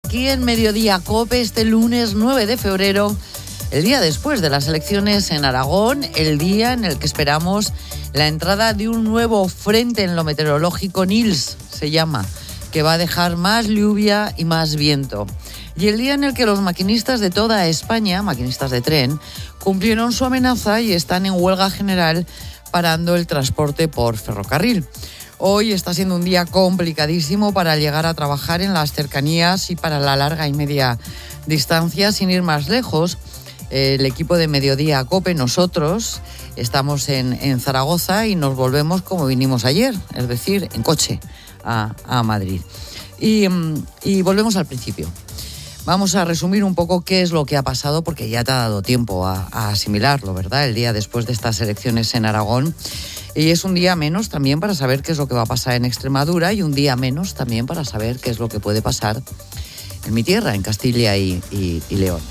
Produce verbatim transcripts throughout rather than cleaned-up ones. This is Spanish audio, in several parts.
aquí en Mediodía COPE este lunes nueve de febrero, el día después de las elecciones en Aragón, el día en el que esperamos la entrada de un nuevo frente en lo meteorológico, Nils se llama, que va a dejar más lluvia y más viento. Y el día en el que los maquinistas de toda España, maquinistas de tren, cumplieron su amenaza y están en huelga general parando el transporte por ferrocarril. Hoy está siendo un día complicadísimo para llegar a trabajar en las cercanías y para la larga y media distancia. Sin ir más lejos, el equipo de Mediodía COPE, nosotros, estamos en, en Zaragoza y nos volvemos como vinimos ayer, es decir, en coche a, a Madrid. Y, y volvemos al principio. Vamos a resumir un poco qué es lo que ha pasado, porque ya te ha dado tiempo a, a asimilarlo, ¿verdad? El día después de estas elecciones en Aragón. Y es un día menos también para saber qué es lo que va a pasar en Extremadura y un día menos también para saber qué es lo que puede pasar en mi tierra, en Castilla y, y, y León.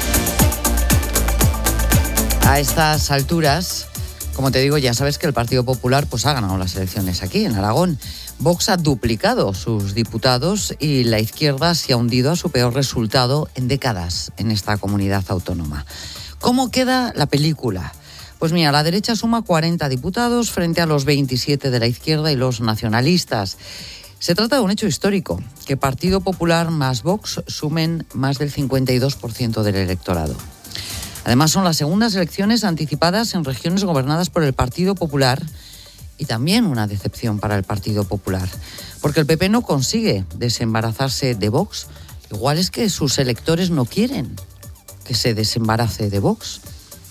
A estas alturas, como te digo, ya sabes que el Partido Popular pues, ha ganado las elecciones aquí en Aragón. Vox ha duplicado sus diputados y la izquierda se ha hundido a su peor resultado en décadas en esta comunidad autónoma. ¿Cómo queda la película? Pues mira, la derecha suma cuarenta diputados frente a los veintisiete de la izquierda y los nacionalistas. Se trata de un hecho histórico, que Partido Popular más Vox sumen más del cincuenta y dos por ciento del electorado. Además, son las segundas elecciones anticipadas en regiones gobernadas por el Partido Popular y también una decepción para el Partido Popular, porque el P P no consigue desembarazarse de Vox. Igual es que sus electores no quieren que se desembarace de Vox.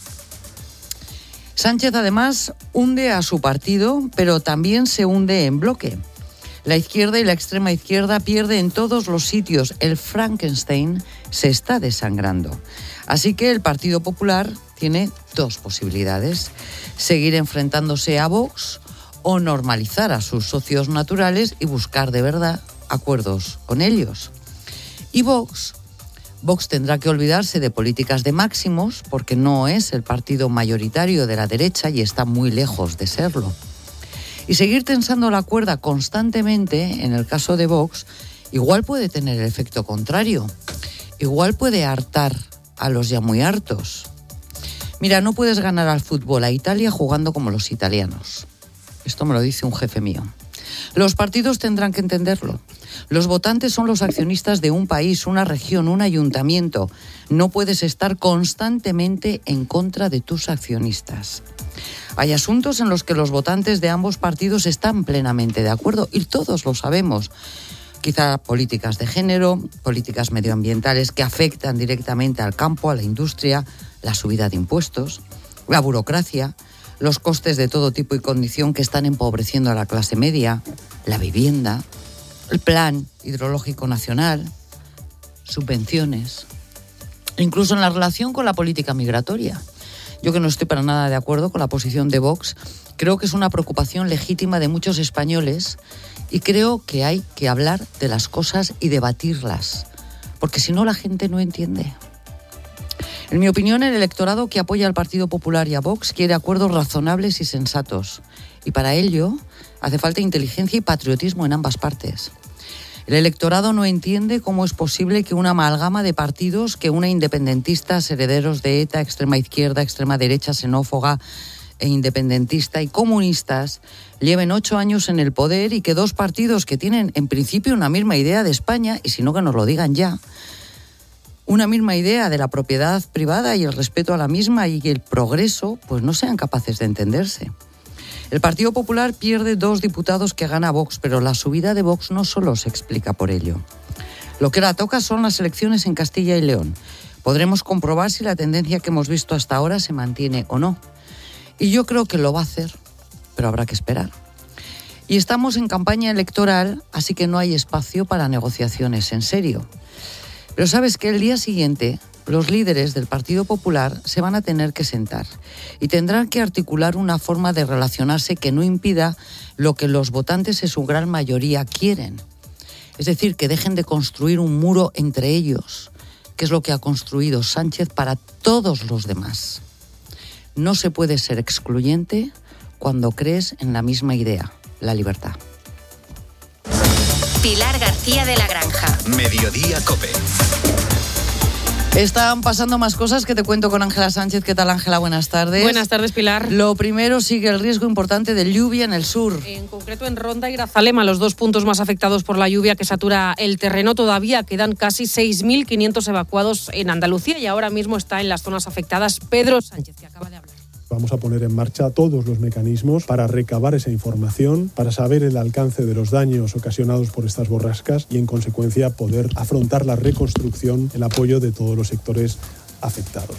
Sánchez, además, hunde a su partido, pero también se hunde en bloque. La izquierda y la extrema izquierda pierden en todos los sitios. El Frankenstein se está desangrando. Así que el Partido Popular tiene dos posibilidades: seguir enfrentándose a Vox o normalizar a sus socios naturales y buscar de verdad acuerdos con ellos. Y Vox... Vox tendrá que olvidarse de políticas de máximos porque no es el partido mayoritario de la derecha y está muy lejos de serlo. Y seguir tensando la cuerda constantemente, en el caso de Vox, igual puede tener el efecto contrario. Igual puede hartar a los ya muy hartos. Mira, no puedes ganar al fútbol a Italia jugando como los italianos. Esto me lo dice un jefe mío. Los partidos tendrán que entenderlo. Los votantes son los accionistas de un país, una región, un ayuntamiento. No puedes estar constantemente en contra de tus accionistas. Hay asuntos en los que los votantes de ambos partidos están plenamente de acuerdo y todos lo sabemos. Quizá políticas de género, políticas medioambientales que afectan directamente al campo, a la industria, la subida de impuestos, la burocracia, los costes de todo tipo y condición que están empobreciendo a la clase media, la vivienda, el plan hidrológico nacional, subvenciones, incluso en la relación con la política migratoria. Yo que no estoy para nada de acuerdo con la posición de Vox, creo que es una preocupación legítima de muchos españoles y creo que hay que hablar de las cosas y debatirlas, porque si no la gente no entiende. En mi opinión, el electorado que apoya al Partido Popular y a Vox quiere acuerdos razonables y sensatos. Y para ello hace falta inteligencia y patriotismo en ambas partes. El electorado no entiende cómo es posible que una amalgama de partidos, que una independentistas, herederos de ETA, extrema izquierda, extrema derecha, xenófoba e independentista y comunistas, lleven ocho años en el poder y que dos partidos que tienen en principio una misma idea de España, y si no que nos lo digan ya, una misma idea de la propiedad privada y el respeto a la misma y el progreso, pues no sean capaces de entenderse. El Partido Popular pierde dos diputados que gana Vox, pero la subida de Vox no solo se explica por ello. Lo que la toca son las elecciones en Castilla y León. Podremos comprobar si la tendencia que hemos visto hasta ahora se mantiene o no. Y yo creo que lo va a hacer, pero habrá que esperar. Y estamos en campaña electoral, así que no hay espacio para negociaciones en serio. Pero sabes que el día siguiente los líderes del Partido Popular se van a tener que sentar y tendrán que articular una forma de relacionarse que no impida lo que los votantes en su gran mayoría quieren. Es decir, que dejen de construir un muro entre ellos, que es lo que ha construido Sánchez para todos los demás. No se puede ser excluyente cuando crees en la misma idea, la libertad. Pilar García de la Granja. Mediodía COPE. Están pasando más cosas que te cuento con Ángela Sánchez. ¿Qué tal, Ángela? Buenas tardes. Buenas tardes, Pilar. Lo primero, sigue el riesgo importante de lluvia en el sur. En concreto en Ronda y Grazalema, los dos puntos más afectados por la lluvia que satura el terreno. Todavía quedan casi seis mil quinientos evacuados en Andalucía y ahora mismo está en las zonas afectadas Pedro Sánchez, que acaba de hablar. Vamos a poner en marcha todos los mecanismos para recabar esa información, para saber el alcance de los daños ocasionados por estas borrascas y, en consecuencia, poder afrontar la reconstrucción, el apoyo de todos los sectores afectados.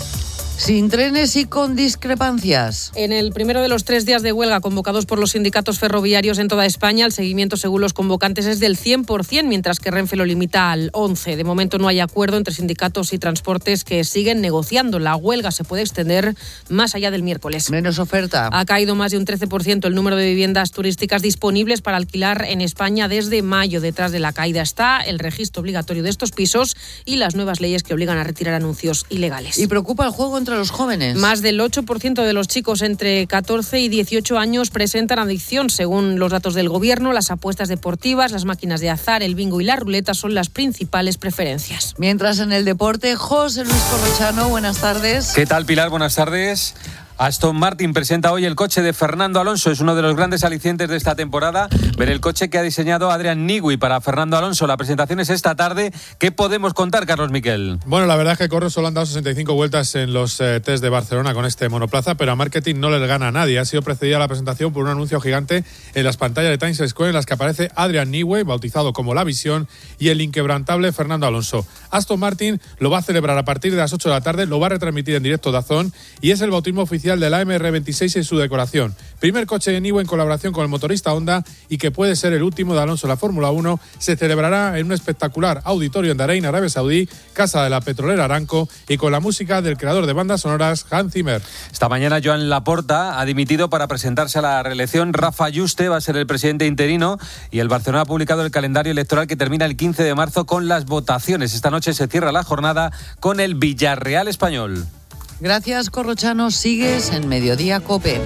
Sin trenes y con discrepancias. En el primero de los tres días de huelga convocados por los sindicatos ferroviarios en toda España, el seguimiento según los convocantes es del cien por ciento, mientras que Renfe lo limita al once por ciento. De momento no hay acuerdo entre sindicatos y transportes, que siguen negociando. La huelga se puede extender más allá del miércoles. Menos oferta. Ha caído más de un trece por ciento el número de viviendas turísticas disponibles para alquilar en España desde mayo. Detrás de la caída está el registro obligatorio de estos pisos y las nuevas leyes que obligan a retirar anuncios ilegales. ¿Y preocupa el juego entre los jóvenes? Más del ocho por ciento de los chicos entre catorce y dieciocho años presentan adicción. Según los datos del gobierno, las apuestas deportivas, las máquinas de azar, el bingo y la ruleta son las principales preferencias. Mientras en el deporte, José Luis Corrochano, buenas tardes. ¿Qué tal, Pilar? Buenas tardes. Aston Martin presenta hoy el coche de Fernando Alonso. Es uno de los grandes alicientes de esta temporada, ver el coche que ha diseñado Adrian Newey para Fernando Alonso. La presentación es esta tarde. ¿Qué podemos contar, Carlos Miquel? Bueno, la verdad es que corre solo han dado sesenta y cinco vueltas en los eh, test de Barcelona con este monoplaza, pero a marketing no le gana a nadie. Ha sido precedida la presentación por un anuncio gigante en las pantallas de Times Square en las que aparece Adrian Newey, bautizado como La Visión, y el inquebrantable Fernando Alonso. Aston Martin lo va a celebrar a partir de las ocho de la tarde, lo va a retransmitir en directo D A Z N y es el bautismo oficial de la M R veintiséis en su decoración. Primer coche de Newey en colaboración con el motorista Honda y que puede ser el último de Alonso en la Fórmula uno. Se celebrará en un espectacular auditorio en Bahrein, Arabia Saudí, casa de la petrolera Aramco, y con la música del creador de bandas sonoras, Hans Zimmer. Esta mañana Joan Laporta ha dimitido para presentarse a la reelección. Rafa Yuste va a ser el presidente interino y el Barcelona ha publicado el calendario electoral que termina el quince de marzo con las votaciones. Esta noche se cierra la jornada con el Villarreal Español. Gracias, Corrochano. Sigues en Mediodía COPE.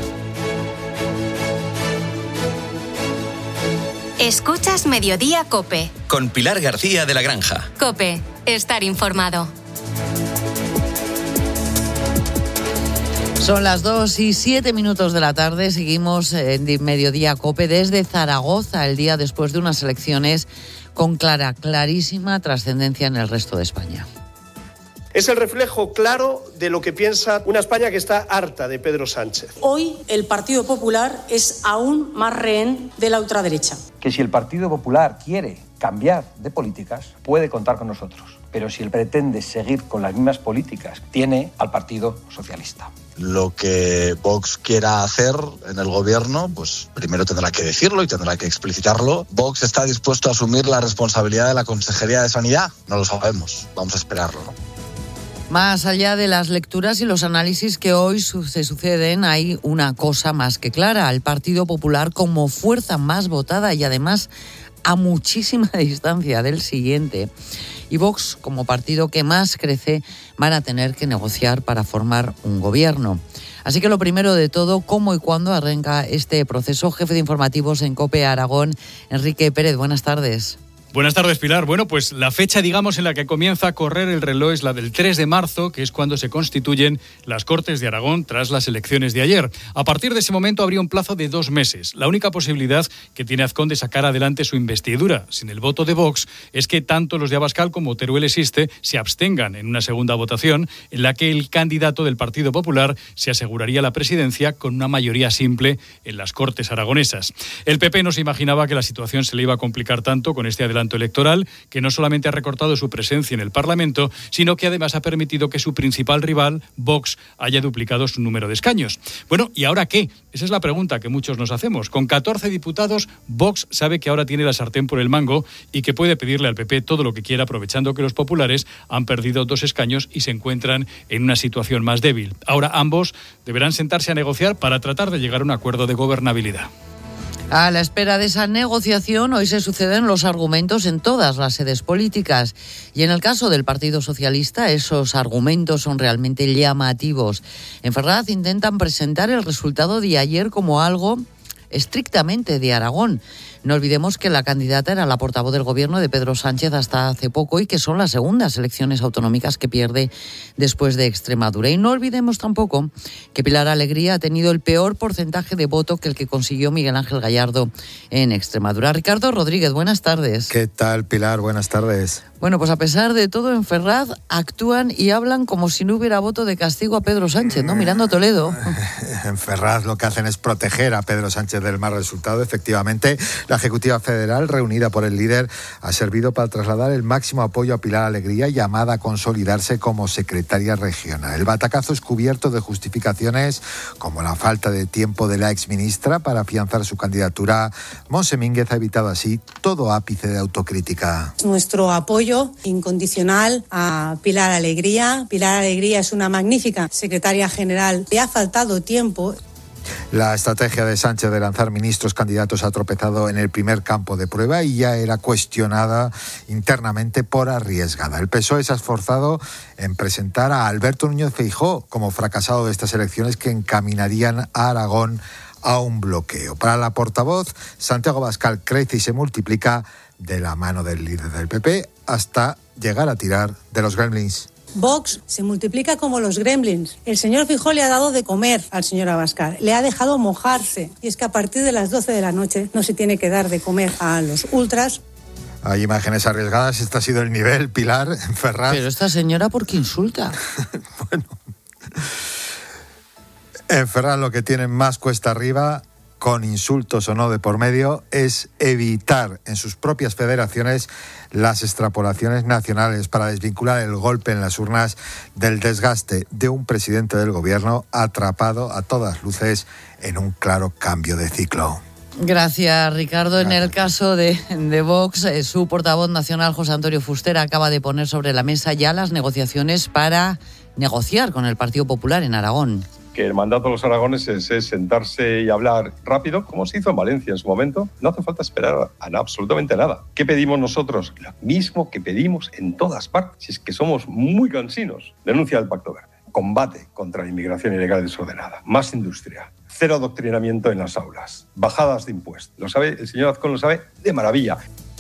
Escuchas Mediodía COPE. Con Pilar García de la Granja. COPE. Estar informado. Son las dos y siete minutos de la tarde. Seguimos en Mediodía COPE desde Zaragoza, el día después de unas elecciones con clara, clarísima trascendencia en el resto de España. Es el reflejo claro de lo que piensa una España que está harta de Pedro Sánchez. Hoy el Partido Popular es aún más rehén de la ultraderecha. Que si el Partido Popular quiere cambiar de políticas, puede contar con nosotros. Pero si él pretende seguir con las mismas políticas, tiene al Partido Socialista. Lo que Vox quiera hacer en el gobierno, pues primero tendrá que decirlo y tendrá que explicitarlo. ¿Vox está dispuesto a asumir la responsabilidad de la Consejería de Sanidad? No lo sabemos, vamos a esperarlo, ¿no? Más allá de las lecturas y los análisis que hoy su- se suceden, hay una cosa más que clara. El Partido Popular como fuerza más votada y además a muchísima distancia del siguiente, y Vox como partido que más crece, van a tener que negociar para formar un gobierno. Así que lo primero de todo, ¿cómo y cuándo arranca este proceso? Jefe de informativos en COPE Aragón, Enrique Pérez, buenas tardes. Buenas tardes, Pilar. Bueno, pues la fecha, digamos, en la que comienza a correr el reloj es la del tres de marzo, que es cuando se constituyen las Cortes de Aragón tras las elecciones de ayer. A partir de ese momento habría un plazo de dos meses. La única posibilidad que tiene Azcón de sacar adelante su investidura sin el voto de Vox es que tanto los de Abascal como Teruel Existe se abstengan en una segunda votación en la que el candidato del Partido Popular se aseguraría la presidencia con una mayoría simple en las Cortes aragonesas. El P P no se imaginaba que la situación se le iba a complicar tanto con este adelanto electoral, que no solamente ha recortado su presencia en el Parlamento, sino que además ha permitido que su principal rival, Vox, haya duplicado su número de escaños. Bueno, ¿y ahora qué? Esa es la pregunta que muchos nos hacemos. Con catorce diputados, Vox sabe que ahora tiene la sartén por el mango y que puede pedirle al P P todo lo que quiera, aprovechando que los populares han perdido dos escaños y se encuentran en una situación más débil. Ahora ambos deberán sentarse a negociar para tratar de llegar a un acuerdo de gobernabilidad. A la espera de esa negociación, hoy se suceden los argumentos en todas las sedes políticas. Y en el caso del Partido Socialista, esos argumentos son realmente llamativos. En Ferraz intentan presentar el resultado de ayer como algo estrictamente de Aragón. No olvidemos que la candidata era la portavoz del gobierno de Pedro Sánchez hasta hace poco y que son las segundas elecciones autonómicas que pierde después de Extremadura. Y no olvidemos tampoco que Pilar Alegría ha tenido el peor porcentaje de voto que el que consiguió Miguel Ángel Gallardo en Extremadura. Ricardo Rodríguez, buenas tardes. ¿Qué tal, Pilar? Buenas tardes. Bueno, pues a pesar de todo, en Ferraz actúan y hablan como si no hubiera voto de castigo a Pedro Sánchez, ¿no? Mirando a Toledo. En Ferraz lo que hacen es proteger a Pedro Sánchez del mal resultado. Efectivamente, la Ejecutiva Federal, reunida por el líder, ha servido para trasladar el máximo apoyo a Pilar Alegría, llamada a consolidarse como secretaria regional. El batacazo es cubierto de justificaciones como la falta de tiempo de la exministra para afianzar su candidatura. Monse Mínguez ha evitado así todo ápice de autocrítica. Nuestro apoyo incondicional a Pilar Alegría. Pilar Alegría es una magnífica secretaria general. Le ha faltado tiempo. La estrategia de Sánchez de lanzar ministros candidatos ha tropezado en el primer campo de prueba y ya era cuestionada internamente por arriesgada. El P S O E se ha esforzado en presentar a Alberto Núñez Feijóo como fracasado de estas elecciones que encaminarían a Aragón a un bloqueo. Para la portavoz, Santiago Abascal crece y se multiplica de la mano del líder del P P hasta llegar a tirar de los gremlins. Vox se multiplica como los gremlins. El señor Feijóo le ha dado de comer al señor Abascal, le ha dejado mojarse. Y es que a partir de las doce de la noche no se tiene que dar de comer a los ultras. Hay imágenes arriesgadas, este ha sido el nivel, Pilar, en Ferraz. Pero esta señora, ¿por qué insulta? Bueno, en Ferraz lo que tienen más cuesta arriba, con insultos o no de por medio, es evitar en sus propias federaciones las extrapolaciones nacionales para desvincular el golpe en las urnas del desgaste de un presidente del gobierno atrapado a todas luces en un claro cambio de ciclo. Gracias, Ricardo. En el caso de, de Vox, eh, su portavoz nacional, José Antonio Fuster, acaba de poner sobre la mesa ya las negociaciones para negociar con el Partido Popular en Aragón. Que el mandato de los aragoneses es sentarse y hablar rápido, como se hizo en Valencia en su momento. No hace falta esperar a nada, absolutamente nada. ¿Qué pedimos nosotros? Lo mismo que pedimos en todas partes. Si es que somos muy cansinos. Denuncia del Pacto Verde. Combate contra la inmigración ilegal y desordenada. Más industria. Cero adoctrinamiento en las aulas. Bajadas de impuestos. Lo sabe, el señor Azcón lo sabe de maravilla.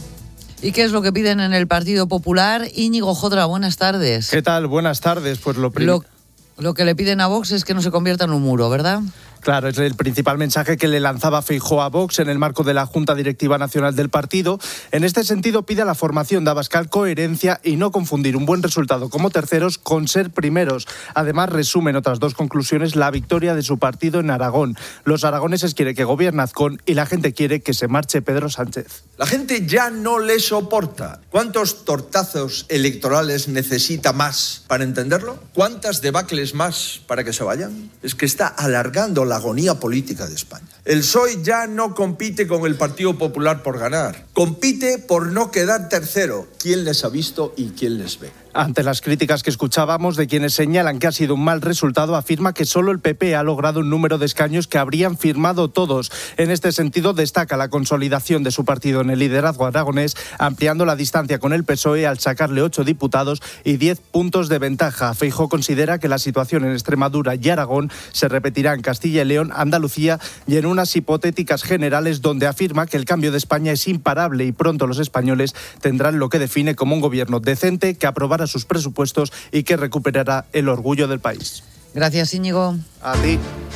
¿Y qué es lo que piden en el Partido Popular? Íñigo Jodra, buenas tardes. ¿Qué tal? Buenas tardes. Pues lo primero... Lo que le piden a Vox es que no se convierta en un muro, ¿verdad? Claro, es el principal mensaje que le lanzaba Feijóo a Vox en el marco de la Junta Directiva Nacional del partido. En este sentido, pide a la formación de Abascal coherencia y no confundir un buen resultado como terceros con ser primeros. Además, resumen otras dos conclusiones: la victoria de su partido en Aragón. Los aragoneses quieren que gobierne Azcón y la gente quiere que se marche Pedro Sánchez. La gente ya no le soporta. ¿Cuántos tortazos electorales necesita más para entenderlo? ¿Cuántas debacles más para que se vayan? Es que está alargando la agonía política de España. El P S O E ya no compite con el Partido Popular por ganar. Compite por no quedar tercero. ¿Quién les ha visto y quién les ve? Ante las críticas que escuchábamos de quienes señalan que ha sido un mal resultado, afirma que solo el P P ha logrado un número de escaños que habrían firmado todos. En este sentido, destaca la consolidación de su partido en el liderazgo aragonés, ampliando la distancia con el P S O E al sacarle ocho diputados y diez puntos de ventaja. Feijóo considera que la situación en Extremadura y Aragón se repetirá en Castilla y León, Andalucía y en unas hipotéticas generales, donde afirma que el cambio de España es imparable y pronto los españoles tendrán lo que define como un gobierno decente que aprobará sus presupuestos y que recuperará el orgullo del país. Gracias, Íñigo. A ti.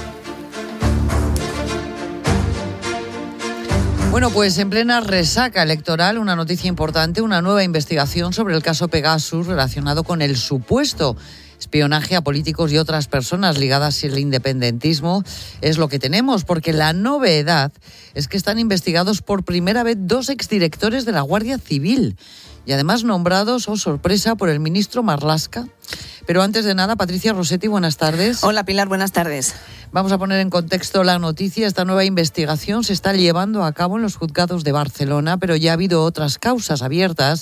Bueno, pues en plena resaca electoral, una noticia importante, una nueva investigación sobre el caso Pegasus relacionado con el supuesto espionaje a políticos y otras personas ligadas al independentismo. Es lo que tenemos, porque la novedad es que están investigados por primera vez dos exdirectores de la Guardia Civil y además nombrados, oh sorpresa, por el ministro Marlaska. Pero antes de nada, Patricia Rossetti, buenas tardes. Hola, Pilar, buenas tardes. Vamos a poner en contexto la noticia. Esta nueva investigación se está llevando a cabo en los juzgados de Barcelona, pero ya ha habido otras causas abiertas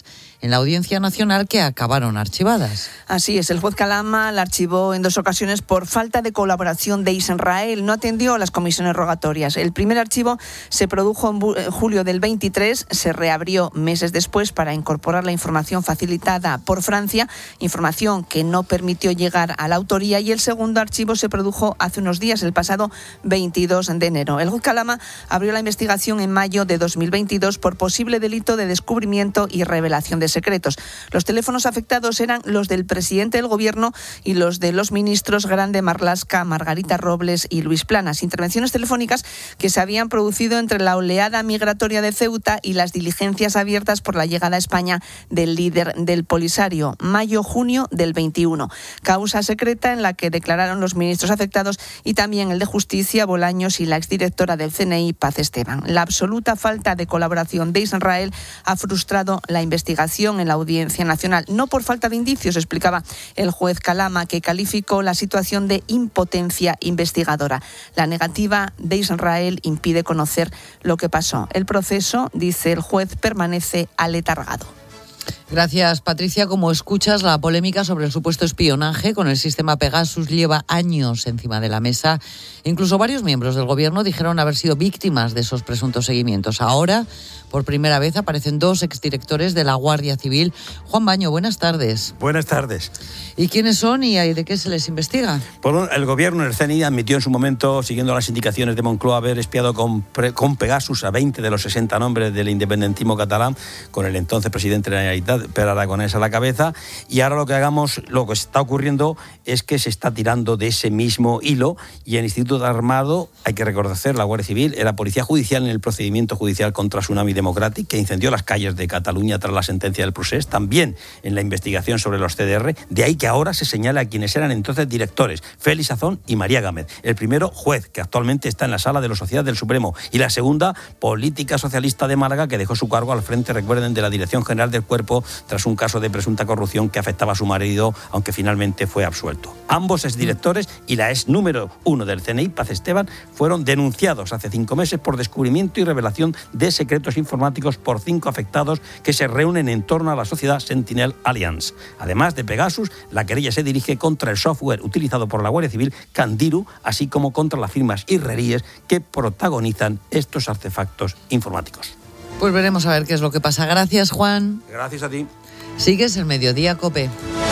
en la Audiencia Nacional que acabaron archivadas. Así es, el juez Calama la archivó en dos ocasiones por falta de colaboración de Israel. No atendió a las comisiones rogatorias. El primer archivo se produjo en julio del veintitrés, se reabrió meses después para incorporar la información facilitada por Francia, información que no permitió llegar a la autoría, y el segundo archivo se produjo hace unos días, el pasado veintidós de enero. El juez Calama abrió la investigación en mayo de dos mil veintidós por posible delito de descubrimiento y revelación de secretos. Los teléfonos afectados eran los del presidente del Gobierno y los de los ministros Grande Marlaska, Margarita Robles y Luis Planas. Intervenciones telefónicas que se habían producido entre la oleada migratoria de Ceuta y las diligencias abiertas por la llegada a España del líder del Polisario, mayo-junio del veintiuno. Causa secreta en la que declararon los ministros afectados y también el de Justicia, Bolaños, y la exdirectora del C N I, Paz Esteban. La absoluta falta de colaboración de Israel ha frustrado la investigación en la Audiencia Nacional, no por falta de indicios, explicaba el juez Calama, que calificó la situación de impotencia investigadora. La negativa de Israel impide conocer lo que pasó. El proceso, dice el juez, permanece aletargado. Gracias, Patricia. Como escuchas, la polémica sobre el supuesto espionaje con el sistema Pegasus lleva años encima de la mesa. Incluso varios miembros del Gobierno dijeron haber sido víctimas de esos presuntos seguimientos. Ahora, por primera vez, aparecen dos exdirectores de la Guardia Civil. Juan Baño, buenas tardes. Buenas tardes. ¿Y quiénes son y de qué se les investiga? Por el Gobierno, el C N I, admitió en su momento, siguiendo las indicaciones de Moncloa, haber espiado con, con Pegasus a veinte de los sesenta nombres del independentismo catalán, con el entonces presidente de la Generalitat, Pere Aragonès, a la cabeza. Y ahora lo que hagamos, lo que está ocurriendo es que se está tirando de ese mismo hilo, y el Instituto Armado, hay que reconocer, la Guardia Civil, era policía judicial en el procedimiento judicial contra Tsunami Democratic, que incendió las calles de Cataluña tras la sentencia del procés, también en la investigación sobre los C D R, de ahí que ahora se señale a quienes eran entonces directores, Félix Azón y María Gámez. El primero, juez, que actualmente está en la Sala de la Sociedad del Supremo, y la segunda, política socialista de Málaga, que dejó su cargo al frente, recuerden, de la Dirección General del Cuerpo tras un caso de presunta corrupción que afectaba a su marido, aunque finalmente fue absuelto. Ambos exdirectores y la ex número uno del C N I, Paz Esteban, fueron denunciados hace cinco meses por descubrimiento y revelación de secretos informáticos por cinco afectados que se reúnen en torno a la sociedad Sentinel Alliance. Además de Pegasus, la querella se dirige contra el software utilizado por la Guardia Civil, Candiru, así como contra las firmas israelíes que protagonizan estos artefactos informáticos. Pues veremos a ver qué es lo que pasa. Gracias, Juan. Gracias a ti. Sigues el Mediodía COPE.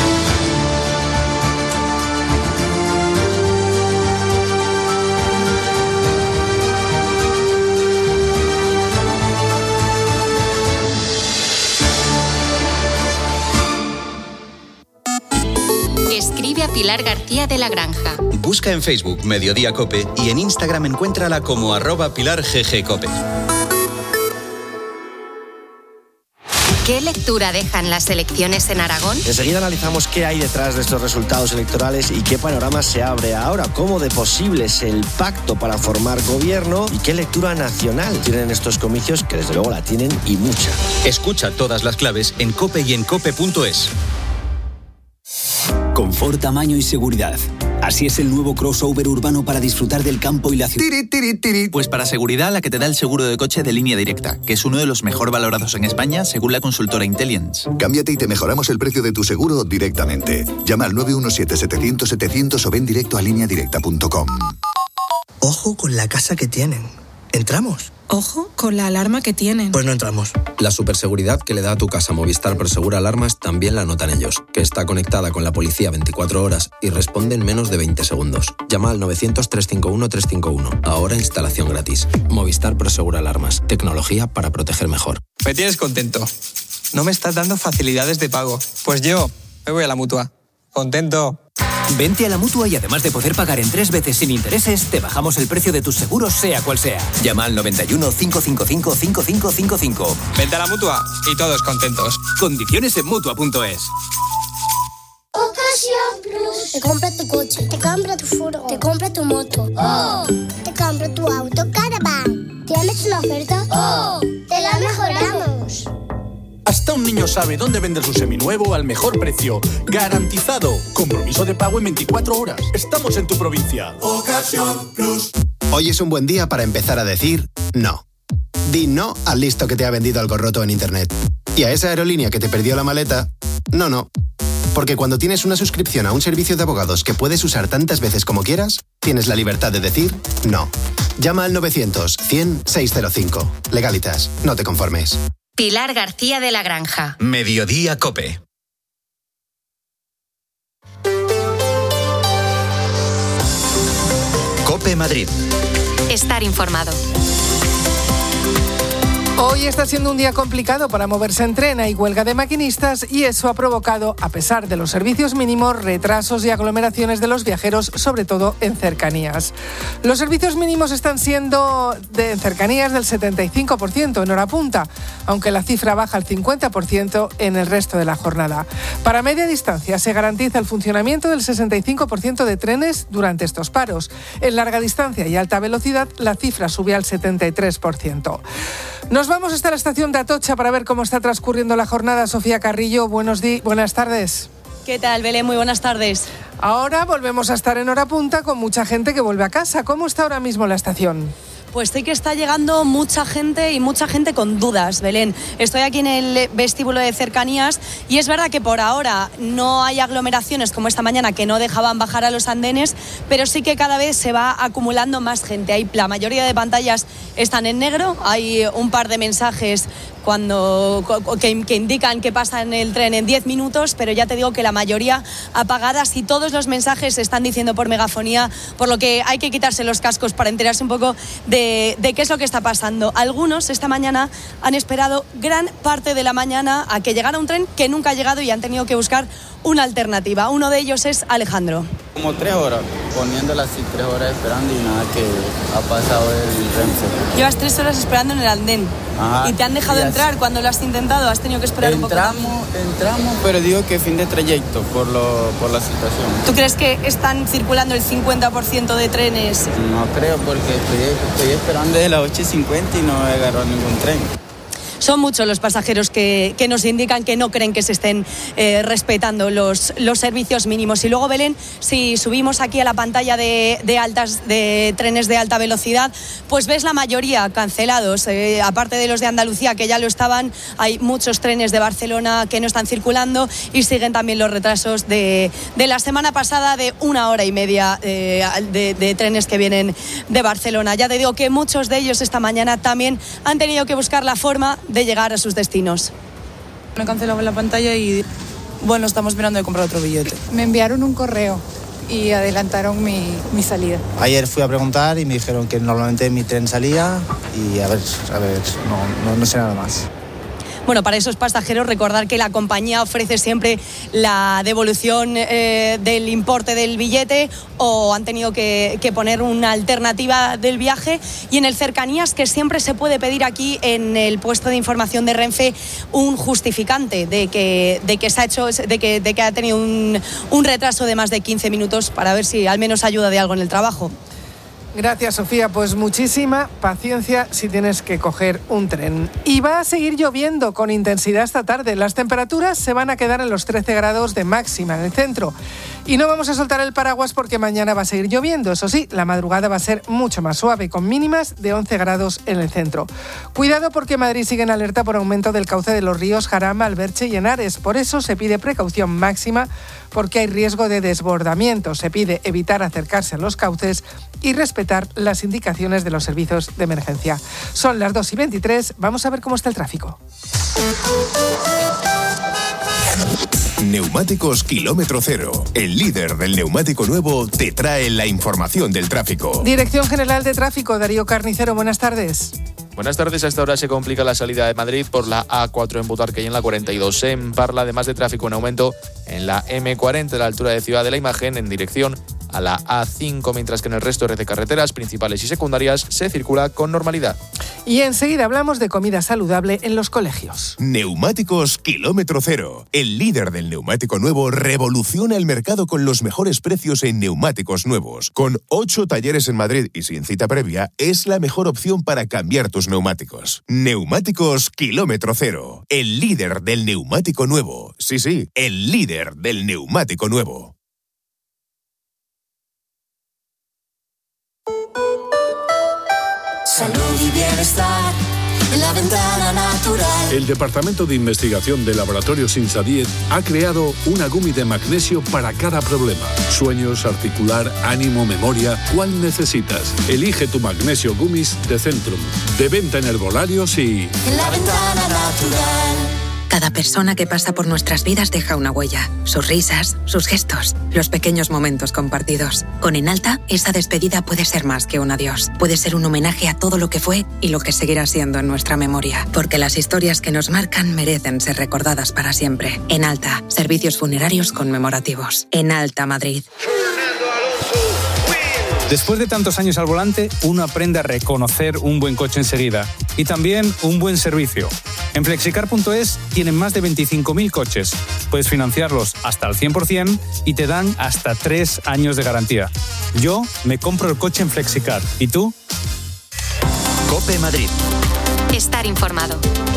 Escribe a Pilar García de la Granja. Busca en Facebook Mediodía COPE y en Instagram encuéntrala como arroba Pilar G G COPE. ¿Qué lectura dejan las elecciones en Aragón? Enseguida analizamos qué hay detrás de estos resultados electorales y qué panorama se abre ahora, cómo de posible es el pacto para formar gobierno y qué lectura nacional tienen estos comicios, que desde luego la tienen y mucha. Escucha todas las claves en COPE y en cope punto es. Confort, tamaño y seguridad. Así es el nuevo crossover urbano para disfrutar del campo y la ciudad. Tiri, tiri, tiri. Pues para seguridad, la que te da el seguro de coche de Línea Directa, que es uno de los mejor valorados en España según la consultora Intelliance. Cámbiate y te mejoramos el precio de tu seguro directamente. Llama al nueve uno siete, setecientos, setecientos o ven directo a línea directa punto com. Ojo con la casa que tienen. ¿Entramos? Ojo con la alarma que tienen. Pues no entramos. La superseguridad que le da a tu casa Movistar Prosegur Alarmas también la notan ellos, que está conectada con la policía veinticuatro horas y responde en menos de veinte segundos. Llama al novecientos, trescientos cincuenta y uno, trescientos cincuenta y uno. Ahora instalación gratis. Movistar Prosegur Alarmas. Tecnología para proteger mejor. Me tienes contento. No me estás dando facilidades de pago. Pues yo me voy a la Mutua. Contento. Vente a la Mutua y además de poder pagar en tres veces sin intereses, te bajamos el precio de tus seguros sea cual sea. Llama al noventa y uno, cincuenta y cinco, cincuenta y cinco cincuenta y cinco. Vente a la Mutua y todos contentos. Condiciones en Mutua punto es. Ocasión Plus. Te compra tu coche, te compra tu furgo, te compra tu moto. ¡Oh! Te compra tu auto Caravan. ¿Tienes una oferta? ¡Oh! Te la mejoramos. Hasta un niño sabe dónde vender su seminuevo al mejor precio. ¡Garantizado! Compromiso de pago en veinticuatro horas. Estamos en tu provincia. Ocasión Plus. Hoy es un buen día para empezar a decir no. Di no al listo que te ha vendido algo roto en internet. Y a esa aerolínea que te perdió la maleta, no, no. Porque cuando tienes una suscripción a un servicio de abogados que puedes usar tantas veces como quieras, tienes la libertad de decir no. Llama al novecientos, cien, seiscientos cinco. Legalitas, no te conformes. Pilar García de la Granja. Mediodía COPE. COPE Madrid. Estar informado. Hoy está siendo un día complicado para moverse en tren. Hay huelga de maquinistas y eso ha provocado, a pesar de los servicios mínimos, retrasos y aglomeraciones de los viajeros, sobre todo en cercanías. Los servicios mínimos están siendo de, en cercanías del setenta y cinco por ciento en hora punta, aunque la cifra baja al cincuenta por ciento en el resto de la jornada. Para media distancia se garantiza el funcionamiento del sesenta y cinco por ciento de trenes durante estos paros. En larga distancia y alta velocidad la cifra sube al setenta y tres por ciento. Nos vamos hasta la estación de Atocha para ver cómo está transcurriendo la jornada. Sofía Carrillo, buenos días, buenas tardes. ¿Qué tal, Belén? Muy buenas tardes. Ahora volvemos a estar en hora punta con mucha gente que vuelve a casa. ¿Cómo está ahora mismo la estación? Pues sí que está llegando mucha gente y mucha gente con dudas, Belén. Estoy aquí en el vestíbulo de cercanías y es verdad que por ahora no hay aglomeraciones como esta mañana que no dejaban bajar a los andenes, pero sí que cada vez se va acumulando más gente. Hay, la mayoría de pantallas están en negro, hay un par de mensajes cuando que, que indican que pasan el tren en diez minutos, pero ya te digo que la mayoría apagadas y todos los mensajes se están diciendo por megafonía, por lo que hay que quitarse los cascos para enterarse un poco de, de qué es lo que está pasando. Algunos esta mañana han esperado gran parte de la mañana a que llegara un tren que nunca ha llegado y han tenido que buscar una alternativa. Uno de ellos es Alejandro. Como tres horas, poniéndola así, tres horas esperando y nada que ha pasado el Renfe. Llevas tres horas esperando en el andén. Ajá. ¿Y te han dejado entrar cuando lo has intentado? ¿Has tenido que esperar entramos, un poco también? Entramos, pero digo que fin de trayecto por, lo, por la situación. ¿Tú crees que están circulando el cincuenta por ciento de trenes? No creo, porque estoy, estoy esperando desde las ocho y cincuenta y no he agarrado ningún tren. Son muchos los pasajeros que, que nos indican que no creen que se estén eh, respetando los, los servicios mínimos. Y luego, Belén, si subimos aquí a la pantalla de, de, altas, de trenes de alta velocidad, pues ves la mayoría cancelados. Eh, aparte de los de Andalucía, que ya lo estaban, hay muchos trenes de Barcelona que no están circulando y siguen también los retrasos de, de la semana pasada de una hora y media eh, de, de trenes que vienen de Barcelona. Ya te digo que muchos de ellos esta mañana también han tenido que buscar la forma de llegar a sus destinos. Me cancelaba en la pantalla y bueno, estamos mirando de comprar otro billete. Me enviaron un correo y adelantaron mi, mi salida. Ayer fui a preguntar y me dijeron que normalmente mi tren salía y a ver, a ver, no, no, no sé nada más. Bueno, para esos pasajeros recordar que la compañía ofrece siempre la devolución eh, del importe del billete o han tenido que, que poner una alternativa del viaje. Y en el cercanías, que siempre se puede pedir aquí en el puesto de información de Renfe un justificante de que, de que se ha hecho, de que, de que ha tenido un, un retraso de más de quince minutos para ver si al menos ayuda de algo en el trabajo. Gracias, Sofía. Pues muchísima paciencia si tienes que coger un tren. Y va a seguir lloviendo con intensidad esta tarde. Las temperaturas se van a quedar en los trece grados de máxima en el centro. Y no vamos a soltar el paraguas porque mañana va a seguir lloviendo. Eso sí, la madrugada va a ser mucho más suave, con mínimas de once grados en el centro. Cuidado porque Madrid sigue en alerta por aumento del cauce de los ríos Jarama, Alberche y Henares. Por eso se pide precaución máxima porque hay riesgo de desbordamiento. Se pide evitar acercarse a los cauces y respetar las indicaciones de los servicios de emergencia. Son las dos y veintitrés, vamos a ver cómo está el tráfico. Neumáticos Kilómetro Cero, el líder del neumático nuevo, te trae la información del tráfico. Dirección General de Tráfico, Darío Carnicero, buenas tardes. Buenas tardes. A esta hora se complica la salida de Madrid por la A cuatro en Butarque y en la cuarenta y dos en Parla, además de tráfico en aumento en la eme cuarenta a la altura de Ciudad de la Imagen en dirección a la A cinco, mientras que en el resto de carreteras principales y secundarias se circula con normalidad. Y enseguida hablamos de comida saludable en los colegios. Neumáticos Kilómetro Cero, el líder del neumático nuevo, revoluciona el mercado con los mejores precios en neumáticos nuevos. Con ocho talleres en Madrid y sin cita previa, es la mejor opción para cambiar tus neumáticos. Neumáticos Kilómetro Cero, el líder del neumático nuevo. Sí, sí, el líder del neumático nuevo. Salud y bienestar La Ventana Natural. El Departamento de Investigación de Laboratorios Insadiet ha creado una gummy de magnesio para cada problema. Sueños, articular, ánimo, memoria. ¿Cuál necesitas? Elige tu magnesio gummies de Centrum. De venta en herbolarios y... La Ventana Natural. Cada persona que pasa por nuestras vidas deja una huella. Sus risas, sus gestos, los pequeños momentos compartidos. Con Enalta, esa despedida puede ser más que un adiós. Puede ser un homenaje a todo lo que fue y lo que seguirá siendo en nuestra memoria. Porque las historias que nos marcan merecen ser recordadas para siempre. Enalta, servicios funerarios conmemorativos. Enalta Madrid. Después de tantos años al volante, uno aprende a reconocer un buen coche enseguida y también un buen servicio. En flexicar punto es tienen más de veinticinco mil coches. Puedes financiarlos hasta al cien por ciento y te dan hasta tres años de garantía. Yo me compro el coche en Flexicar. ¿Y tú? COPE Madrid. Estar informado.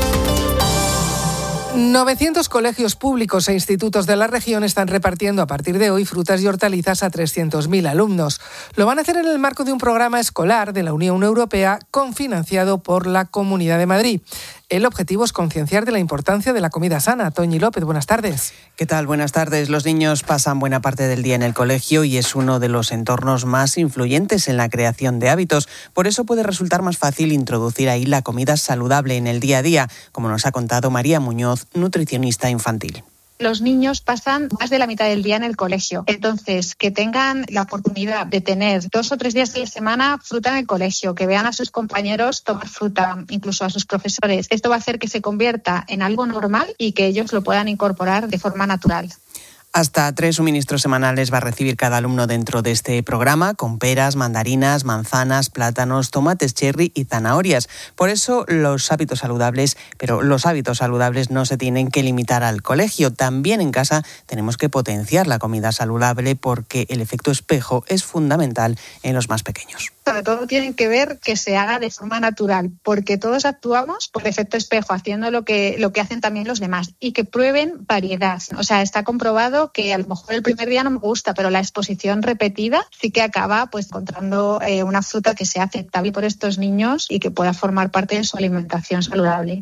novecientos colegios públicos e institutos de la región están repartiendo a partir de hoy frutas y hortalizas a trescientos mil alumnos. Lo van a hacer en el marco de un programa escolar de la Unión Europea confinanciado por la Comunidad de Madrid. El objetivo es concienciar de la importancia de la comida sana. Toñi López, buenas tardes. ¿Qué tal? Buenas tardes. Los niños pasan buena parte del día en el colegio y es uno de los entornos más influyentes en la creación de hábitos. Por eso puede resultar más fácil introducir ahí la comida saludable en el día a día, como nos ha contado María Muñoz, nutricionista infantil. Los niños pasan más de la mitad del día en el colegio. Entonces, que tengan la oportunidad de tener dos o tres días de la semana fruta en el colegio, que vean a sus compañeros tomar fruta, incluso a sus profesores. Esto va a hacer que se convierta en algo normal y que ellos lo puedan incorporar de forma natural. Hasta tres suministros semanales va a recibir cada alumno dentro de este programa, con peras, mandarinas, manzanas, plátanos, tomates cherry y zanahorias. Por eso los hábitos saludables, pero los hábitos saludables no se tienen que limitar al colegio. También en casa tenemos que potenciar la comida saludable porque el efecto espejo es fundamental en los más pequeños. Sobre todo tienen que ver que se haga de forma natural, porque todos actuamos por efecto espejo, haciendo lo que, lo que hacen también los demás, y que prueben variedad. O sea, está comprobado que a lo mejor el primer día no me gusta, pero la exposición repetida sí que acaba pues encontrando eh, una fruta que sea aceptable por estos niños y que pueda formar parte de su alimentación saludable.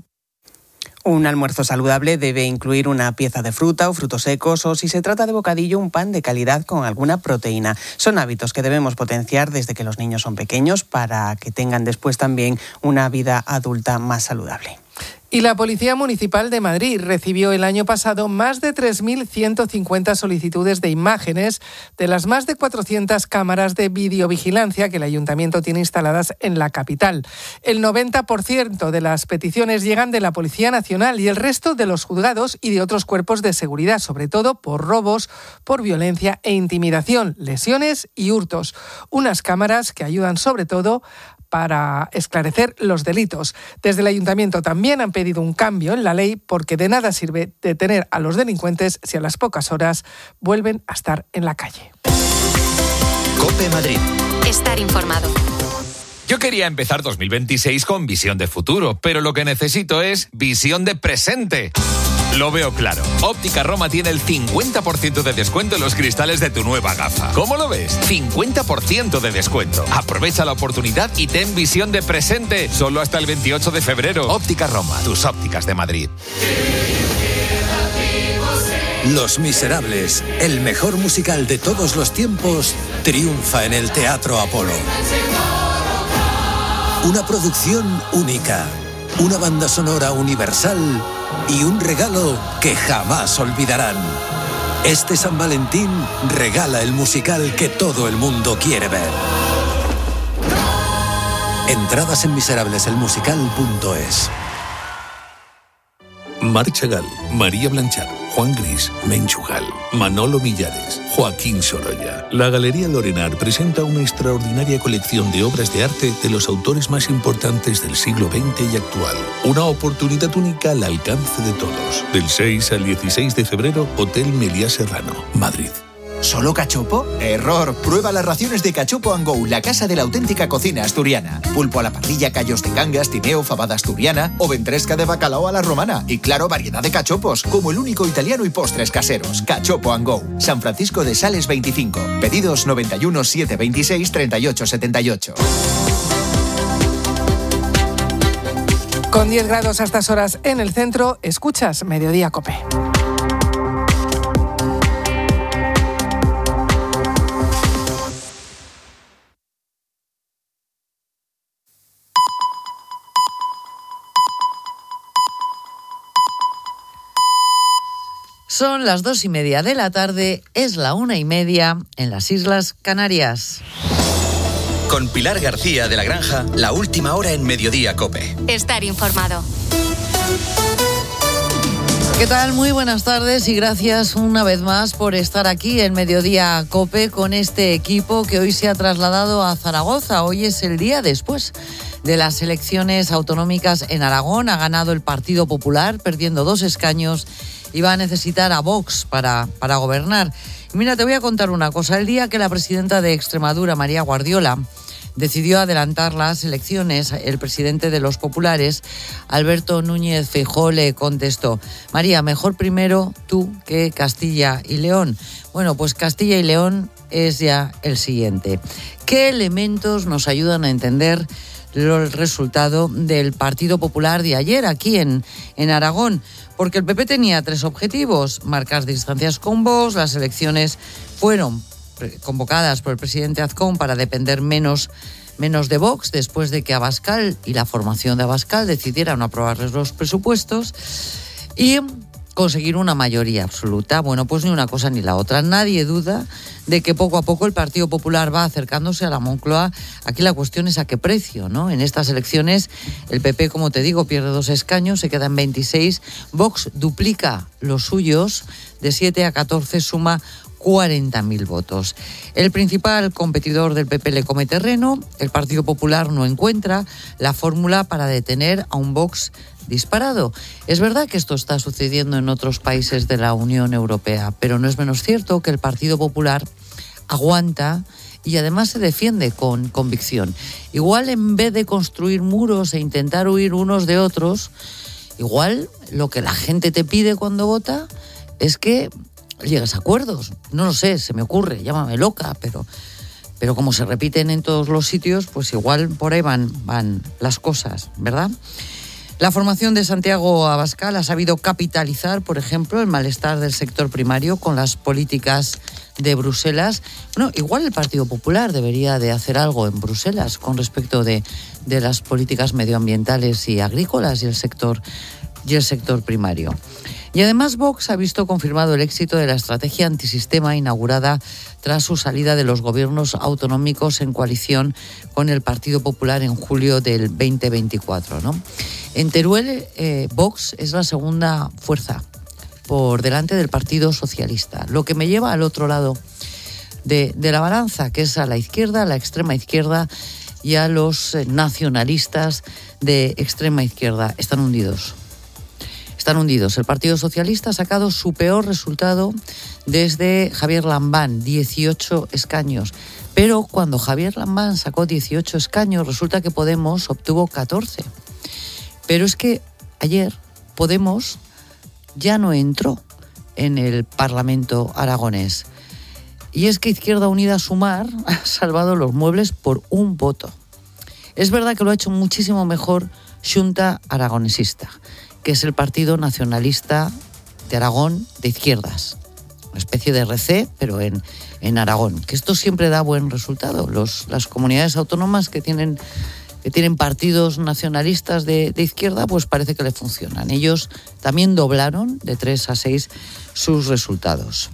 Un almuerzo saludable debe incluir una pieza de fruta o frutos secos o, si se trata de bocadillo, un pan de calidad con alguna proteína. Son hábitos que debemos potenciar desde que los niños son pequeños para que tengan después también una vida adulta más saludable. Y la Policía Municipal de Madrid recibió el año pasado más de tres mil ciento cincuenta solicitudes de imágenes de las más de cuatrocientas cámaras de videovigilancia que el Ayuntamiento tiene instaladas en la capital. El noventa por ciento de las peticiones llegan de la Policía Nacional y el resto de los juzgados y de otros cuerpos de seguridad, sobre todo por robos, por violencia e intimidación, lesiones y hurtos. Unas cámaras que ayudan sobre todo para esclarecer los delitos. Desde el Ayuntamiento también han pedido un cambio en la ley porque de nada sirve detener a los delincuentes si a las pocas horas vuelven a estar en la calle. COPE Madrid. Estar informado. Yo quería empezar dos mil veintiséis con visión de futuro, pero lo que necesito es visión de presente. Lo veo claro. Óptica Roma tiene el cincuenta por ciento de descuento en los cristales de tu nueva gafa. ¿Cómo lo ves? cincuenta por ciento de descuento. Aprovecha la oportunidad y ten visión de presente. Solo hasta el veintiocho de febrero. Óptica Roma, tus ópticas de Madrid. Los Miserables, el mejor musical de todos los tiempos, triunfa en el Teatro Apolo. Una producción única, una banda sonora universal y un regalo que jamás olvidarán. Este San Valentín regala el musical que todo el mundo quiere ver. Entradas en miserables el musical punto es. Marc Chagall, María Blanchard, Juan Gris, Menchugal, Manolo Millares, Joaquín Sorolla. La Galería Lorenar presenta una extraordinaria colección de obras de arte de los autores más importantes del siglo veinte y actual. Una oportunidad única al alcance de todos. Del seis al dieciséis de febrero, Hotel Meliá Serrano, Madrid. ¿Solo cachopo? Error. Prueba las raciones de Cachopo and Go, la casa de la auténtica cocina asturiana. Pulpo a la parrilla, callos de cangas, tineo, fabada asturiana o ventresca de bacalao a la romana. Y claro, variedad de cachopos, como el único italiano y postres caseros. Cachopo and Go. San Francisco de Sales veinticinco. Pedidos noventa y uno, setecientos veintiséis, treinta y ocho setenta y ocho. Con diez grados a estas horas en el centro, escuchas Mediodía COPE. Son las dos y media de la tarde, es la una y media en las Islas Canarias. Con Pilar García de la Granja, la última hora en Mediodía COPE. Estar informado. ¿Qué tal? Muy buenas tardes y gracias una vez más por estar aquí en Mediodía COPE con este equipo que hoy se ha trasladado a Zaragoza. Hoy es el día después de las elecciones autonómicas en Aragón. Ha ganado el Partido Popular, perdiendo dos escaños, y va a necesitar a Vox para, para gobernar. Y mira, te voy a contar una cosa. El día que la presidenta de Extremadura, María Guardiola, decidió adelantar las elecciones, el presidente de los populares, Alberto Núñez Feijóo, le contestó: María, mejor primero tú que Castilla y León. Bueno, pues Castilla y León es ya el siguiente. ¿Qué elementos nos ayudan a entender el resultado del Partido Popular de ayer aquí en, en Aragón? Porque el P P tenía tres objetivos: marcar distancias con Vox. Las elecciones fueron convocadas por el presidente Azcón para depender menos, menos de Vox, después de que Abascal y la formación de Abascal decidieran no aprobarles los presupuestos, y conseguir una mayoría absoluta. Bueno, pues ni una cosa ni la otra. Nadie duda de que poco a poco el Partido Popular va acercándose a la Moncloa. Aquí la cuestión es a qué precio, ¿no? En estas elecciones el P P, como te digo, pierde dos escaños, se queda en veintiséis. Vox duplica los suyos, de siete a catorce suma cuarenta mil votos. El principal competidor del P P le come terreno. El Partido Popular no encuentra la fórmula para detener a un Vox disparado. Es verdad que esto está sucediendo en otros países de la Unión Europea, pero no es menos cierto que el Partido Popular aguanta y además se defiende con convicción. Igual, en vez de construir muros e intentar huir unos de otros, igual lo que la gente te pide cuando vota es que llegues a acuerdos. No lo sé, se me ocurre, llámame loca, pero, pero como se repiten en todos los sitios, pues igual por ahí van, van las cosas, ¿verdad? La formación de Santiago Abascal ha sabido capitalizar, por ejemplo, el malestar del sector primario con las políticas de Bruselas. Bueno, igual el Partido Popular debería de hacer algo en Bruselas con respecto de, de las políticas medioambientales y agrícolas y el sector, y el sector primario. Y además Vox ha visto confirmado el éxito de la estrategia antisistema inaugurada tras su salida de los gobiernos autonómicos en coalición con el Partido Popular en julio del veinte veinticuatro, ¿no? En Teruel, eh, Vox es la segunda fuerza por delante del Partido Socialista, lo que me lleva al otro lado de, de la balanza, que es a la izquierda, a la extrema izquierda y a los eh, nacionalistas de extrema izquierda. Están hundidos. Están hundidos. El Partido Socialista ha sacado su peor resultado desde Javier Lambán, dieciocho escaños. Pero cuando Javier Lambán sacó dieciocho escaños, resulta que Podemos obtuvo catorce. Pero es que ayer Podemos ya no entró en el Parlamento aragonés. Y es que Izquierda Unida Sumar ha salvado los muebles por un voto. Es verdad que lo ha hecho muchísimo mejor Xunta Aragonesista, que es el Partido Nacionalista de Aragón de izquierdas. Una especie de R C, pero en, en Aragón. Que esto siempre da buen resultado. Los, las comunidades autónomas que tienen, que tienen partidos nacionalistas de, de izquierda, pues parece que le funcionan. Ellos también doblaron de tres a seis sus resultados.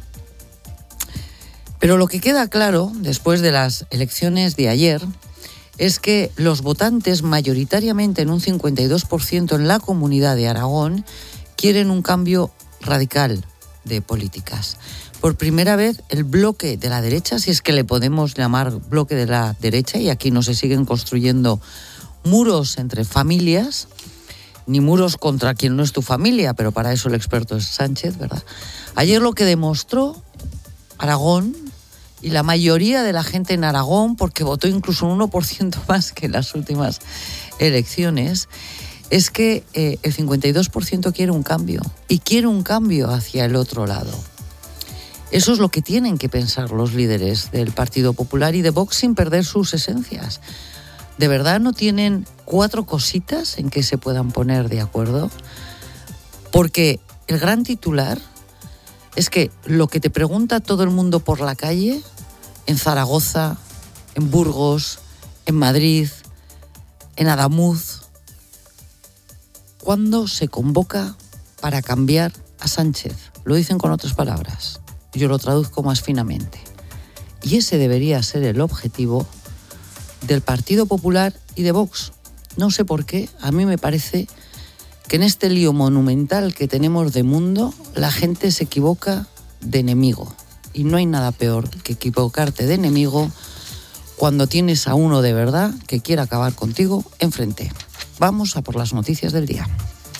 Pero lo que queda claro, después de las elecciones de ayer, es que los votantes, mayoritariamente en un cincuenta y dos por ciento en la comunidad de Aragón, quieren un cambio radical de políticas. Por primera vez, el bloque de la derecha, si es que le podemos llamar bloque de la derecha, y aquí no se siguen construyendo muros entre familias, ni muros contra quien no es tu familia, pero para eso el experto es Sánchez, ¿verdad? Ayer lo que demostró Aragón, y la mayoría de la gente en Aragón, porque votó incluso un uno por ciento más que en las últimas elecciones, es que eh, el cincuenta y dos por ciento quiere un cambio, y quiere un cambio hacia el otro lado. Eso es lo que tienen que pensar los líderes del Partido Popular y de Vox sin perder sus esencias. ¿De verdad no tienen cuatro cositas en que se puedan poner de acuerdo, porque el gran titular es que lo que te pregunta todo el mundo por la calle, en Zaragoza, en Burgos, en Madrid, en Adamuz, ¿cuándo se convoca para cambiar a Sánchez? Lo dicen con otras palabras, yo lo traduzco más finamente. Y ese debería ser el objetivo del Partido Popular y de Vox. No sé por qué, a mí me parece que en este lío monumental que tenemos de mundo, la gente se equivoca de enemigo. Y no hay nada peor que equivocarte de enemigo cuando tienes a uno de verdad que quiere acabar contigo enfrente. Vamos a por las noticias del día.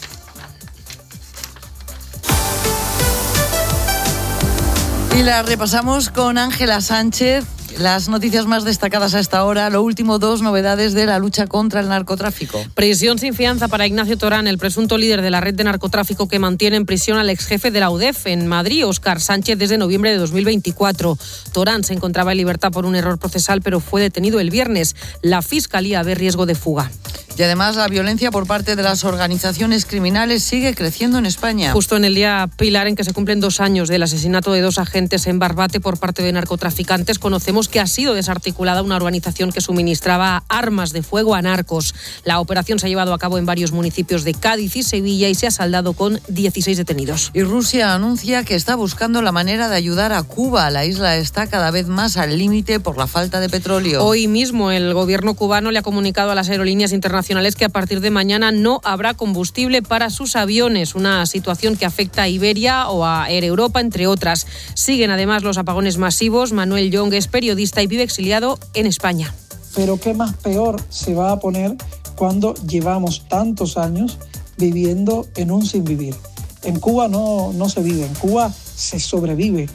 Y las repasamos con Ángela Sánchez. Las noticias más destacadas a esta hora, lo último, dos novedades de la lucha contra el narcotráfico. Prisión sin fianza para Ignacio Torán, el presunto líder de la red de narcotráfico que mantiene en prisión al exjefe de la U D E F en Madrid, Óscar Sánchez, desde noviembre de dos mil veinticuatro. Torán se encontraba en libertad por un error procesal, pero fue detenido el viernes. La Fiscalía ve riesgo de fuga. Y además la violencia por parte de las organizaciones criminales sigue creciendo en España. Justo en el día, Pilar, en que se cumplen dos años del asesinato de dos agentes en Barbate por parte de narcotraficantes, conocemos que ha sido desarticulada una organización que suministraba armas de fuego a narcos. La operación se ha llevado a cabo en varios municipios de Cádiz y Sevilla y se ha saldado con dieciséis detenidos. Y Rusia anuncia que está buscando la manera de ayudar a Cuba. La isla está cada vez más al límite por la falta de petróleo. Hoy mismo el gobierno cubano le ha comunicado a las aerolíneas internacionales que a partir de mañana no habrá combustible para sus aviones, una situación que afecta a Iberia o a Air Europa, entre otras. Siguen además los apagones masivos. Manuel Young es periodista y vive exiliado en España. Pero qué más peor se va a poner cuando llevamos tantos años viviendo en un sin vivir. En Cuba no, no se vive, en Cuba se sobrevive.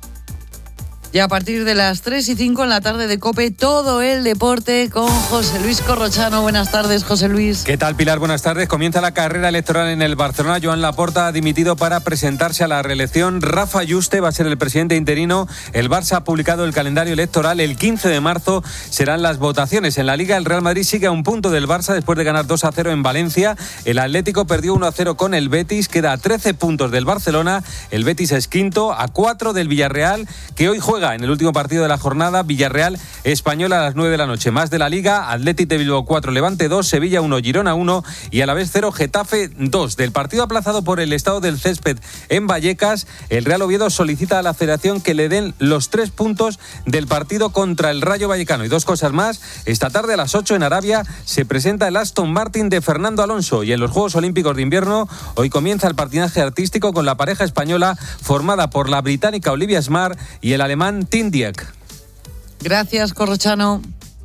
Y a partir de las tres y cinco en la tarde de COPE, todo el deporte con José Luis Corrochano. Buenas tardes, José Luis. ¿Qué tal, Pilar? Buenas tardes. Comienza la carrera electoral en el Barcelona. Joan Laporta ha dimitido para presentarse a la reelección. Rafa Yuste va a ser el presidente interino. El Barça ha publicado el calendario electoral. El quince de marzo serán las votaciones. En la Liga, el Real Madrid sigue a un punto del Barça después de ganar dos a cero en Valencia. El Atlético perdió uno a cero con el Betis. Queda a trece puntos del Barcelona. El Betis es quinto, a cuatro del Villarreal, que hoy juega en el último partido de la jornada. Villarreal Español a las nueve de la noche. Más de la Liga, Athletic de Bilbao cuatro, Levante dos, Sevilla uno, Girona uno y a la vez cero, Getafe dos. Del partido aplazado por el estado del césped en Vallecas, el Real Oviedo solicita a la Federación que le den los tres puntos del partido contra el Rayo Vallecano. Y dos cosas más, esta tarde a las ocho en Arabia se presenta el Aston Martin de Fernando Alonso y en los Juegos Olímpicos de Invierno hoy comienza el patinaje artístico con la pareja española formada por la británica Olivia Smart y el alemán Tim Dieck. Gracias, Corrochano.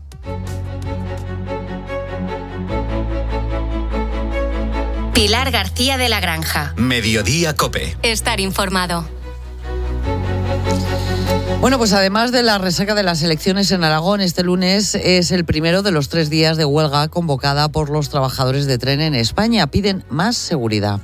Pilar García de la Granja. Mediodía COPE. Estar informado. Bueno, pues además de la resaca de las elecciones en Aragón, este lunes es el primero de los tres días de huelga convocada por los trabajadores de tren en España. Piden más seguridad.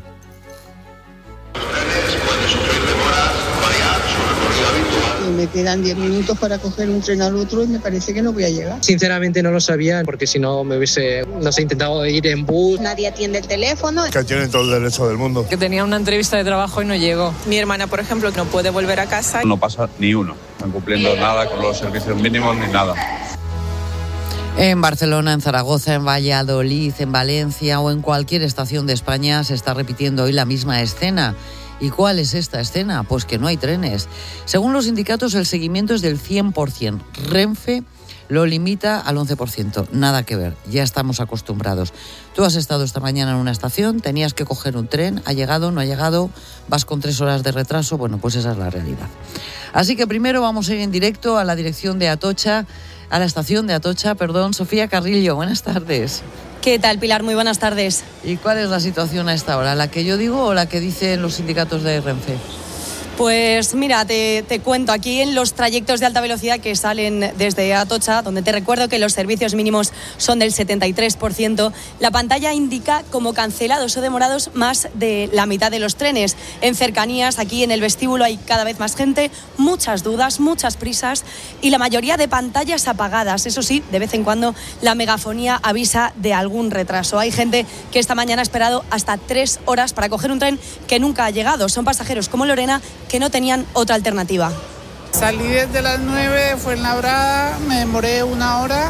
Me quedan diez minutos para coger un tren al otro y me parece que no voy a llegar. Sinceramente no lo sabía, porque si no me hubiese, no sé, intentado ir en bus. Nadie atiende el teléfono. Que tienen todo el derecho del mundo. Que tenía una entrevista de trabajo y no llegó. Mi hermana, por ejemplo, no puede volver a casa. No pasa ni uno, no están cumpliendo nada con los servicios mínimos ni nada. En Barcelona, en Zaragoza, en Valladolid, en Valencia o en cualquier estación de España se está repitiendo hoy la misma escena. ¿Y cuál es esta escena? Pues que no hay trenes. Según los sindicatos, el seguimiento es del cien por ciento. Renfe lo limita al once por ciento. Nada que ver, ya estamos acostumbrados. Tú has estado esta mañana en una estación, tenías que coger un tren, ha llegado, no ha llegado, vas con tres horas de retraso. Bueno, pues esa es la realidad. Así que primero vamos a ir en directo a la dirección de Atocha, a la estación de Atocha, perdón. Sofía Carrillo, buenas tardes. ¿Qué tal, Pilar? Muy buenas tardes. ¿Y cuál es la situación a esta hora? ¿La que yo digo o la que dicen los sindicatos de Renfe? Pues mira, te, te cuento, aquí en los trayectos de alta velocidad que salen desde Atocha, donde te recuerdo que los servicios mínimos son del setenta y tres por ciento, la pantalla indica como cancelados o demorados más de la mitad de los trenes. En cercanías, aquí en el vestíbulo hay cada vez más gente, muchas dudas, muchas prisas y la mayoría de pantallas apagadas. Eso sí, de vez en cuando la megafonía avisa de algún retraso. Hay gente que esta mañana ha esperado hasta tres horas para coger un tren que nunca ha llegado. Son pasajeros como Lorena que no tenían otra alternativa. Salí desde las nueve, fue en Labrada, me demoré una hora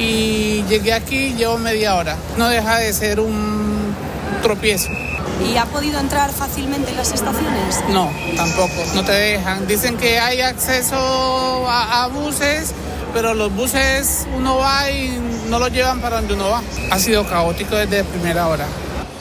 y llegué aquí, llevo media hora. No deja de ser un tropiezo. ¿Y ha podido entrar fácilmente en las estaciones? No, tampoco, no te dejan. Dicen que hay acceso a, a buses, pero los buses uno va y no los llevan para donde uno va. Ha sido caótico desde primera hora.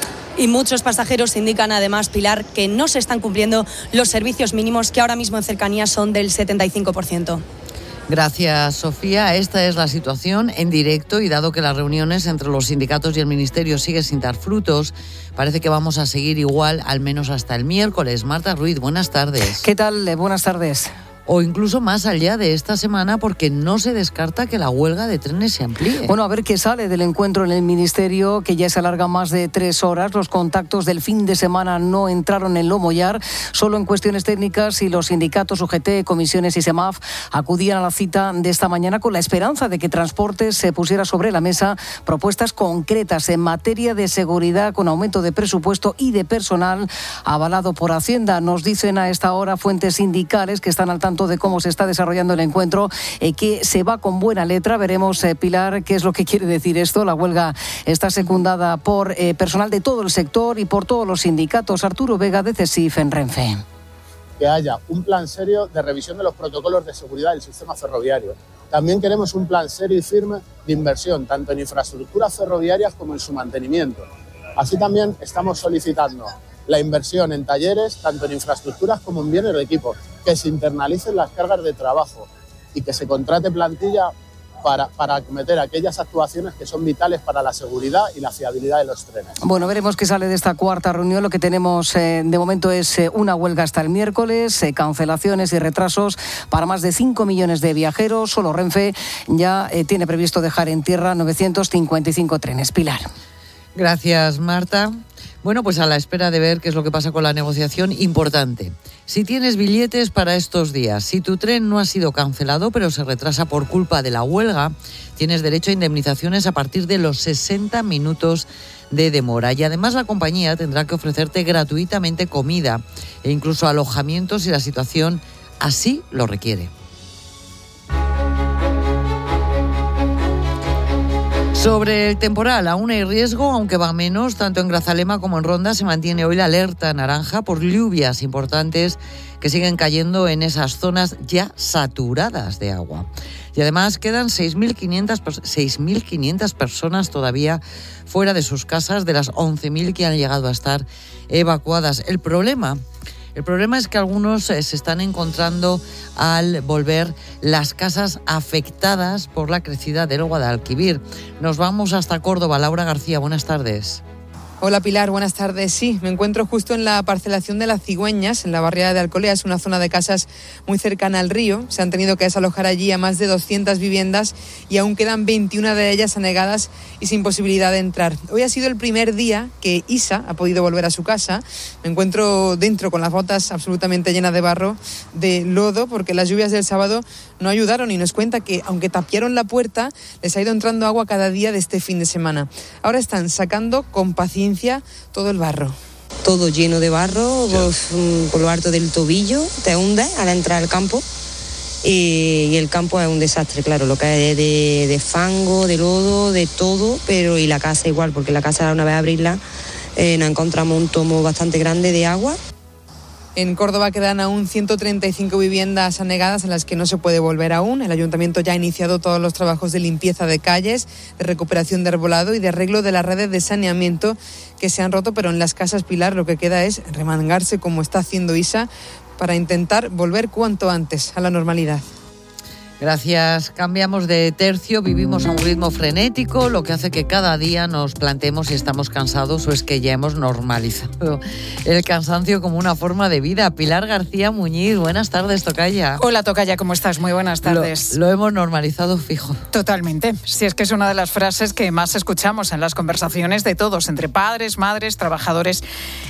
Y muchos pasajeros indican además, Pilar, que no se están cumpliendo los servicios mínimos que ahora mismo en cercanías son del setenta y cinco por ciento. Gracias, Sofía. Esta es la situación en directo y dado que las reuniones entre los sindicatos y el Ministerio siguen sin dar frutos, parece que vamos a seguir igual al menos hasta el miércoles. Marta Ruiz, buenas tardes. ¿Qué tal? Buenas tardes. O incluso más allá de esta semana, porque no se descarta que la huelga de trenes se amplíe. Bueno, a ver qué sale del encuentro en el Ministerio, que ya se alarga más de tres horas. Los contactos del fin de semana no entraron en lo mollar, solo en cuestiones técnicas, y los sindicatos U G T, comisiones y SEMAF acudían a la cita de esta mañana con la esperanza de que Transportes se pusiera sobre la mesa propuestas concretas en materia de seguridad, con aumento de presupuesto y de personal avalado por Hacienda. Nos dicen a esta hora fuentes sindicales que están al tanto de cómo se está desarrollando el encuentro, eh, que se va con buena letra. Veremos, eh, Pilar, qué es lo que quiere decir esto. La huelga está secundada por eh, personal de todo el sector y por todos los sindicatos. Arturo Vega, de CESIF, en Renfe. Que haya un plan serio de revisión de los protocolos de seguridad del sistema ferroviario. También queremos un plan serio y firme de inversión, tanto en infraestructuras ferroviarias como en su mantenimiento. Así también estamos solicitando la inversión en talleres, tanto en infraestructuras como en bienes de equipo, que se internalicen las cargas de trabajo y que se contrate plantilla para, para acometer aquellas actuaciones que son vitales para la seguridad y la fiabilidad de los trenes. Bueno, veremos qué sale de esta cuarta reunión. Lo que tenemos eh, de momento es eh, una huelga hasta el miércoles, eh, cancelaciones y retrasos para más de cinco millones de viajeros. Solo Renfe ya eh, tiene previsto dejar en tierra novecientos cincuenta y cinco trenes. Pilar. Gracias, Marta. Bueno, pues a la espera de ver qué es lo que pasa con la negociación, importante. Si tienes billetes para estos días, si tu tren no ha sido cancelado pero se retrasa por culpa de la huelga, tienes derecho a indemnizaciones a partir de los sesenta minutos de demora. Y además la compañía tendrá que ofrecerte gratuitamente comida e incluso alojamiento si la situación así lo requiere. Sobre el temporal, aún hay riesgo, aunque va menos. Tanto en Grazalema como en Ronda se mantiene hoy la alerta naranja por lluvias importantes que siguen cayendo en esas zonas ya saturadas de agua. Y además quedan seis mil quinientas personas todavía fuera de sus casas, de las once mil que han llegado a estar evacuadas. El problema... El problema es que algunos se están encontrando al volver las casas afectadas por la crecida del Guadalquivir. Nos vamos hasta Córdoba. Laura García, buenas tardes. Hola Pilar, buenas tardes. Sí, me encuentro justo en la parcelación de las Cigüeñas, en la barriada de Alcolea. Es una zona de casas muy cercana al río. Se han tenido que desalojar allí a más de doscientas viviendas y aún quedan veintiuna de ellas anegadas y sin posibilidad de entrar. Hoy ha sido el primer día que Isa ha podido volver a su casa. Me encuentro dentro con las botas absolutamente llenas de barro, de lodo, porque las lluvias del sábado no ayudaron, y nos cuenta que aunque tapiaron la puerta, les ha ido entrando agua cada día de este fin de semana. Ahora están sacando con paciencia todo el barro. Todo lleno de barro, pues, por lo alto del tobillo, te hunde al entrar al campo y, y el campo es un desastre, claro, lo que hay de, de fango, de lodo, de todo, pero y la casa igual, porque la casa una vez abrirla eh, nos encontramos un tomo bastante grande de agua. En Córdoba quedan aún ciento treinta y cinco viviendas anegadas a las que no se puede volver aún. El ayuntamiento ya ha iniciado todos los trabajos de limpieza de calles, de recuperación de arbolado y de arreglo de las redes de saneamiento que se han roto, pero en las casas, Pilar, lo que queda es remangarse, como está haciendo Isa, para intentar volver cuanto antes a la normalidad. Gracias. Cambiamos de tercio, vivimos a un ritmo frenético, lo que hace que cada día nos planteemos si estamos cansados o es que ya hemos normalizado el cansancio como una forma de vida. Pilar García Muñiz, buenas tardes, tocaya. Hola, tocaya, ¿cómo estás? Muy buenas tardes. Lo, lo hemos normalizado fijo. Totalmente. Si es que es una de las frases que más escuchamos en las conversaciones de todos, entre padres, madres, trabajadores,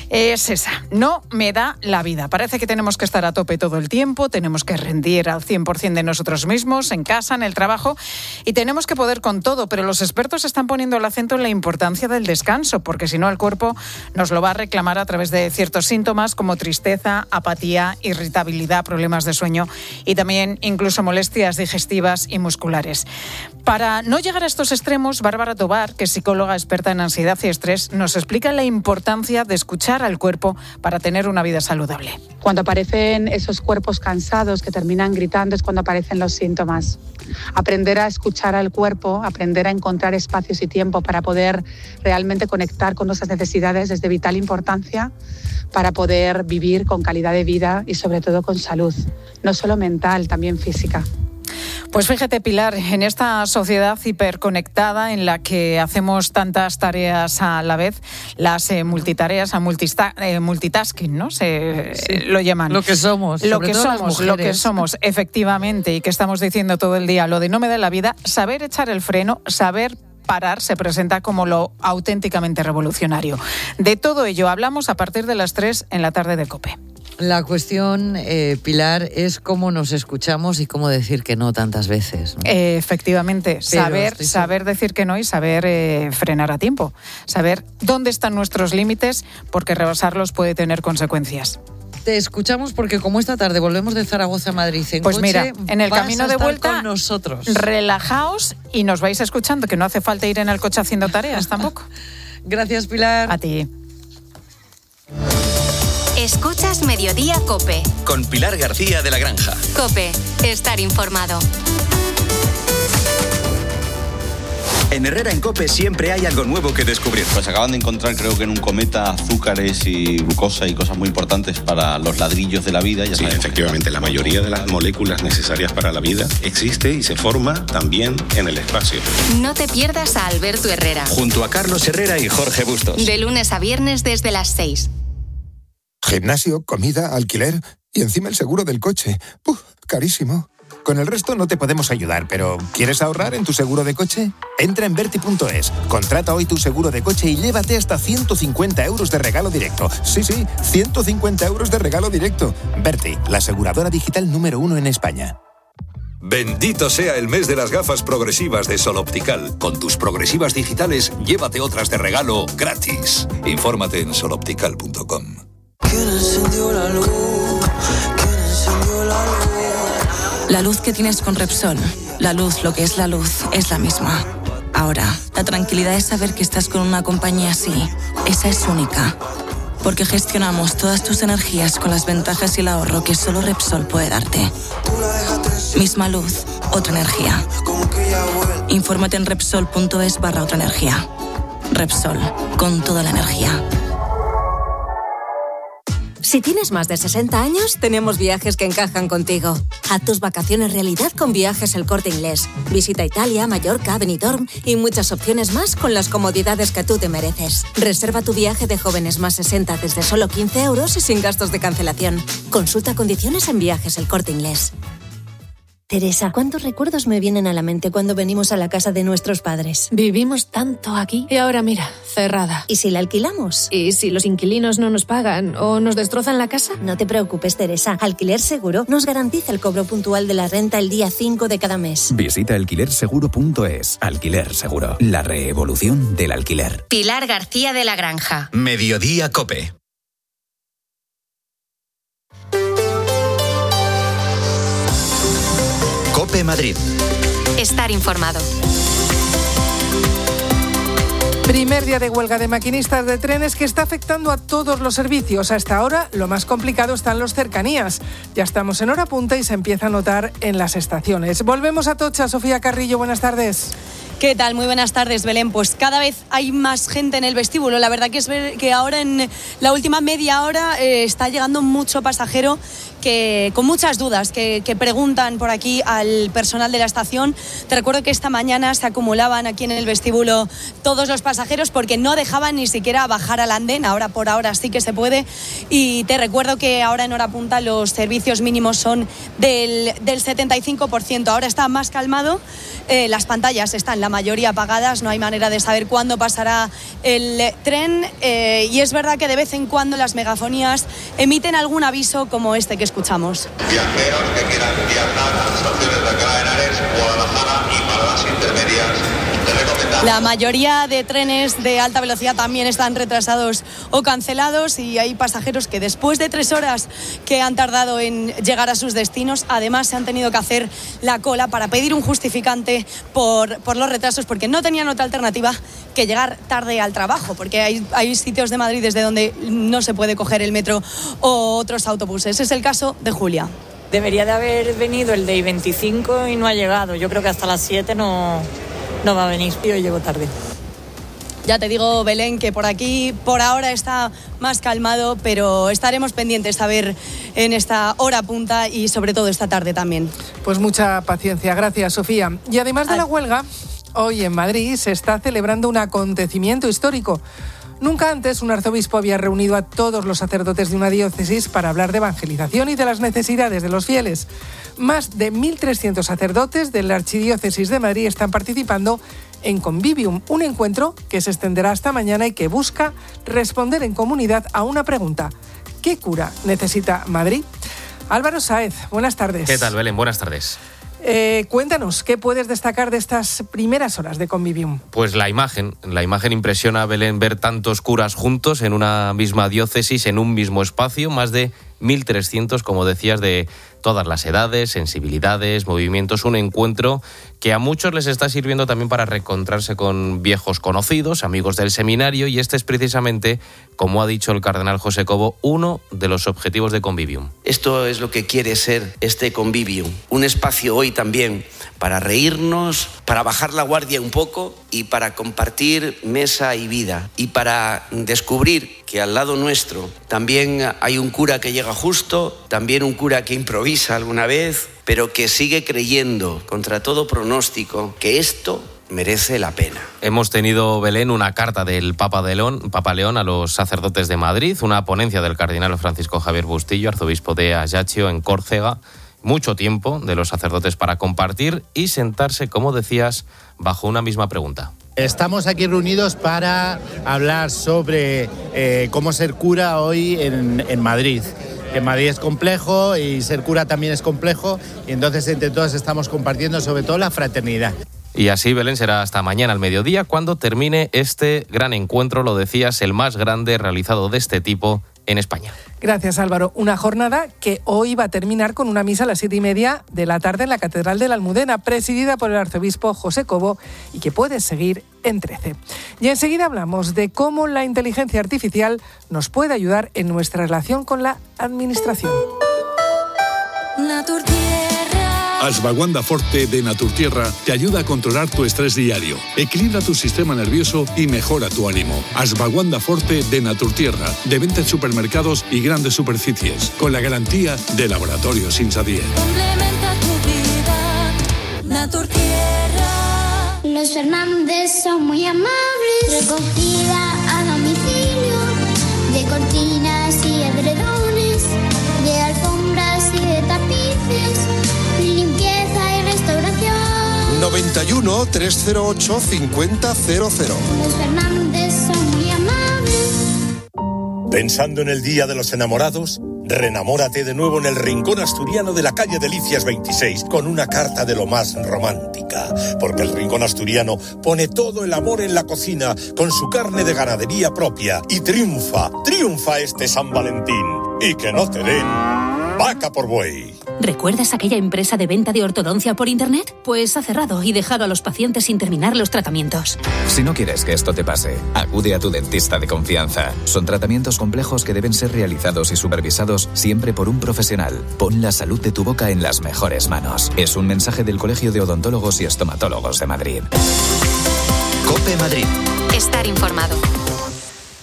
es esa. No me da la vida. Parece que tenemos que estar a tope todo el tiempo, tenemos que rendir al cien por ciento de nosotros mismos, en casa, en el trabajo, y tenemos que poder con todo, pero los expertos están poniendo el acento en la importancia del descanso, porque si no el cuerpo nos lo va a reclamar a través de ciertos síntomas como tristeza, apatía, irritabilidad, problemas de sueño y también incluso molestias digestivas y musculares. Para no llegar a estos extremos, Bárbara Tobar, que es psicóloga experta en ansiedad y estrés, nos explica la importancia de escuchar al cuerpo para tener una vida saludable. Cuando aparecen esos cuerpos cansados que terminan gritando es cuando aparecen los síntomas. Aprender a escuchar al cuerpo, aprender a encontrar espacios y tiempo para poder realmente conectar con nuestras necesidades es de vital importancia para poder vivir con calidad de vida y sobre todo con salud, no solo mental, también física. Pues fíjate, Pilar, en esta sociedad hiperconectada en la que hacemos tantas tareas a la vez, las eh, multitareas, a multista- eh, multitasking, ¿no? Se sí, eh, lo llaman. Lo que somos. Lo que somos, lo que somos, efectivamente, y que estamos diciendo todo el día, lo de no me da la vida, saber echar el freno, saber parar se presenta como lo auténticamente revolucionario. De todo ello hablamos a partir de las tres en la tarde de COPE. La cuestión, eh, Pilar, es cómo nos escuchamos y cómo decir que no tantas veces, ¿no? Eh, efectivamente, Pero saber, estoy... saber decir que no y saber eh, frenar a tiempo. Saber dónde están nuestros límites, porque rebasarlos puede tener consecuencias. Te escuchamos porque como esta tarde volvemos de Zaragoza a Madrid en pues coche, mira, en el camino de vuelta con nosotros. Relajaos y nos vais escuchando, que no hace falta ir en el coche haciendo tareas tampoco. Gracias, Pilar. A ti. Escuchas Mediodía COPE. Con Pilar García de la Granja. COPE, estar informado. En Herrera en COPE siempre hay algo nuevo que descubrir. Pues acaban de encontrar, creo que en un cometa, azúcares y glucosa y cosas muy importantes para los ladrillos de la vida. Ya sí, efectivamente, la mayoría de las moléculas necesarias para la vida existe y se forma también en el espacio. No te pierdas a Alberto Herrera. Junto a Carlos Herrera y Jorge Bustos. De lunes a viernes desde las seis. Gimnasio, comida, alquiler y encima el seguro del coche. ¡Uf! Carísimo. Con el resto no te podemos ayudar, pero ¿quieres ahorrar en tu seguro de coche? Entra en Berti punto es, contrata hoy tu seguro de coche y llévate hasta ciento cincuenta euros de regalo directo. Sí, sí, ciento cincuenta euros de regalo directo. Berti, la aseguradora digital número uno en España. Bendito sea el mes de las gafas progresivas de Sol Optical. Con tus progresivas digitales, llévate otras de regalo gratis. Infórmate en sol optical punto com. ¿Quién encendió la luz? ¿Quién encendió la luz? La luz que tienes con Repsol, la luz, lo que es la luz, es la misma. Ahora, la tranquilidad es saber que estás con una compañía así. Esa es única. Porque gestionamos todas tus energías con las ventajas y el ahorro que solo Repsol puede darte. Misma luz, otra energía. Infórmate en Repsol punto es barra otra energía. Repsol, con toda la energía. Si tienes más de sesenta años, tenemos viajes que encajan contigo. Haz tus vacaciones realidad con Viajes El Corte Inglés. Visita Italia, Mallorca, Benidorm y muchas opciones más con las comodidades que tú te mereces. Reserva tu viaje de jóvenes más sesenta desde solo quince euros y sin gastos de cancelación. Consulta condiciones en Viajes El Corte Inglés. Teresa, ¿cuántos recuerdos me vienen a la mente cuando venimos a la casa de nuestros padres? Vivimos tanto aquí y ahora mira, cerrada. ¿Y si la alquilamos? ¿Y si los inquilinos no nos pagan o nos destrozan la casa? No te preocupes, Teresa. Alquiler Seguro nos garantiza el cobro puntual de la renta el día cinco de cada mes. Visita alquiler seguro punto es. Alquiler Seguro, la revolución del alquiler. Pilar García de la Granja. Mediodía COPE. COPE Madrid. Estar informado. Primer día de huelga de maquinistas de trenes que está afectando a todos los servicios. Hasta ahora, lo más complicado están los cercanías. Ya estamos en hora punta y se empieza a notar en las estaciones. Volvemos a Atocha. Sofía Carrillo, buenas tardes. ¿Qué tal? Muy buenas tardes, Belén. Pues cada vez hay más gente en el vestíbulo. La verdad que es ver que ahora en la última media hora eh, está llegando mucho pasajero que con muchas dudas, que, que preguntan por aquí al personal de la estación. Te recuerdo que esta mañana se acumulaban aquí en el vestíbulo todos los pasajeros porque no dejaban ni siquiera bajar al andén. Ahora por ahora sí que se puede. Y te recuerdo que ahora en hora punta los servicios mínimos son del, del setenta y cinco por ciento. Ahora está más calmado. Eh, las pantallas están la mayoría apagadas. No hay manera de saber cuándo pasará el tren. Eh, y es verdad que de vez en cuando las megafonías emiten algún aviso como este que escuchamos. Viajeros que quieran viajar a las estaciones de Alcalá de Henares, Guadalajara y paradas intermedias, les recomendamos. La mayoría de trenes de alta velocidad también están retrasados o cancelados y hay pasajeros que después de tres horas que han tardado en llegar a sus destinos, además se han tenido que hacer la cola para pedir un justificante por, por los retrasos, porque no tenían otra alternativa que llegar tarde al trabajo, porque hay, hay sitios de Madrid desde donde no se puede coger el metro o otros autobuses. Es el caso de Julia. Debería de haber venido el de I veinticinco y no ha llegado. Yo creo que hasta las siete no, no va a venir. Yo llego tarde. Ya te digo, Belén, que por aquí por ahora está más calmado, pero estaremos pendientes a ver en esta hora punta y sobre todo esta tarde también. Pues mucha paciencia. Gracias, Sofía. Y además de la huelga, hoy en Madrid se está celebrando un acontecimiento histórico. Nunca antes un arzobispo había reunido a todos los sacerdotes de una diócesis para hablar de evangelización y de las necesidades de los fieles. Más de mil trescientos sacerdotes de la Archidiócesis de Madrid están participando en Convivium, un encuentro que se extenderá hasta mañana y que busca responder en comunidad a una pregunta: ¿qué cura necesita Madrid? Álvaro Sáez, buenas tardes. ¿Qué tal, Belén? Buenas tardes. Eh, cuéntanos, ¿qué puedes destacar de estas primeras horas de Convivium? Pues la imagen. La imagen impresiona, Belén, ver tantos curas juntos en una misma diócesis, en un mismo espacio, más de mil trescientos, como decías, de todas las edades, sensibilidades, movimientos, un encuentro que a muchos les está sirviendo también para reencontrarse con viejos conocidos, amigos del seminario, y este es precisamente, como ha dicho el cardenal José Cobo, uno de los objetivos de Convivium. Esto es lo que quiere ser este Convivium, un espacio hoy también para reírnos, para bajar la guardia un poco y para compartir mesa y vida, y para descubrir que al lado nuestro también hay un cura que llega justo, también un cura que improvisa alguna vez, pero que sigue creyendo contra todo pronóstico que esto merece la pena. Hemos tenido, Belén, una carta del Papa, de León, Papa León a los sacerdotes de Madrid, una ponencia del cardenal Francisco Javier Bustillo, arzobispo de Ajaccio, en Córcega, mucho tiempo de los sacerdotes para compartir y sentarse, como decías, bajo una misma pregunta. Estamos aquí reunidos para hablar sobre eh, cómo ser cura hoy en, en Madrid. Que Madrid es complejo y ser cura también es complejo, y entonces entre todos estamos compartiendo sobre todo la fraternidad. Y así, Belén, será hasta mañana al mediodía cuando termine este gran encuentro, lo decías, el más grande realizado de este tipo en España. Gracias, Álvaro. Una jornada que hoy va a terminar con una misa a las siete y media de la tarde en la Catedral de la Almudena, presidida por el arzobispo José Cobo, y que puedes seguir en trece. Y enseguida hablamos de cómo la inteligencia artificial nos puede ayudar en nuestra relación con la administración. Ashwagandha Forte de Naturtierra te ayuda a controlar tu estrés diario, equilibra tu sistema nervioso y mejora tu ánimo. Ashwagandha Forte de Naturtierra, de venta en supermercados y grandes superficies, con la garantía de Laboratorios Insadier. Complementa tu vida, Naturtierra. Los Fernández son muy amables, recogida a domicilio, de cortinas y edredones, de alfombras y de tapices, limpieza y restauración. noventa y uno, trescientos ocho, cincuenta cero cero. Los Fernández son muy amables. ¿Pensando en el Día de los Enamorados? Renamórate de nuevo en el Rincón Asturiano de la calle Delicias veintiséis con una carta de lo más romántica. Porque el Rincón Asturiano pone todo el amor en la cocina con su carne de ganadería propia y triunfa, triunfa este San Valentín. Y que no te den vaca por buey. ¿Recuerdas aquella empresa de venta de ortodoncia por internet? Pues ha cerrado y dejado a los pacientes sin terminar los tratamientos. Si no quieres que esto te pase, acude a tu dentista de confianza. Son tratamientos complejos que deben ser realizados y supervisados siempre por un profesional. Pon la salud de tu boca en las mejores manos. Es un mensaje del Colegio de Odontólogos y Estomatólogos de Madrid. COPE Madrid. Estar informado.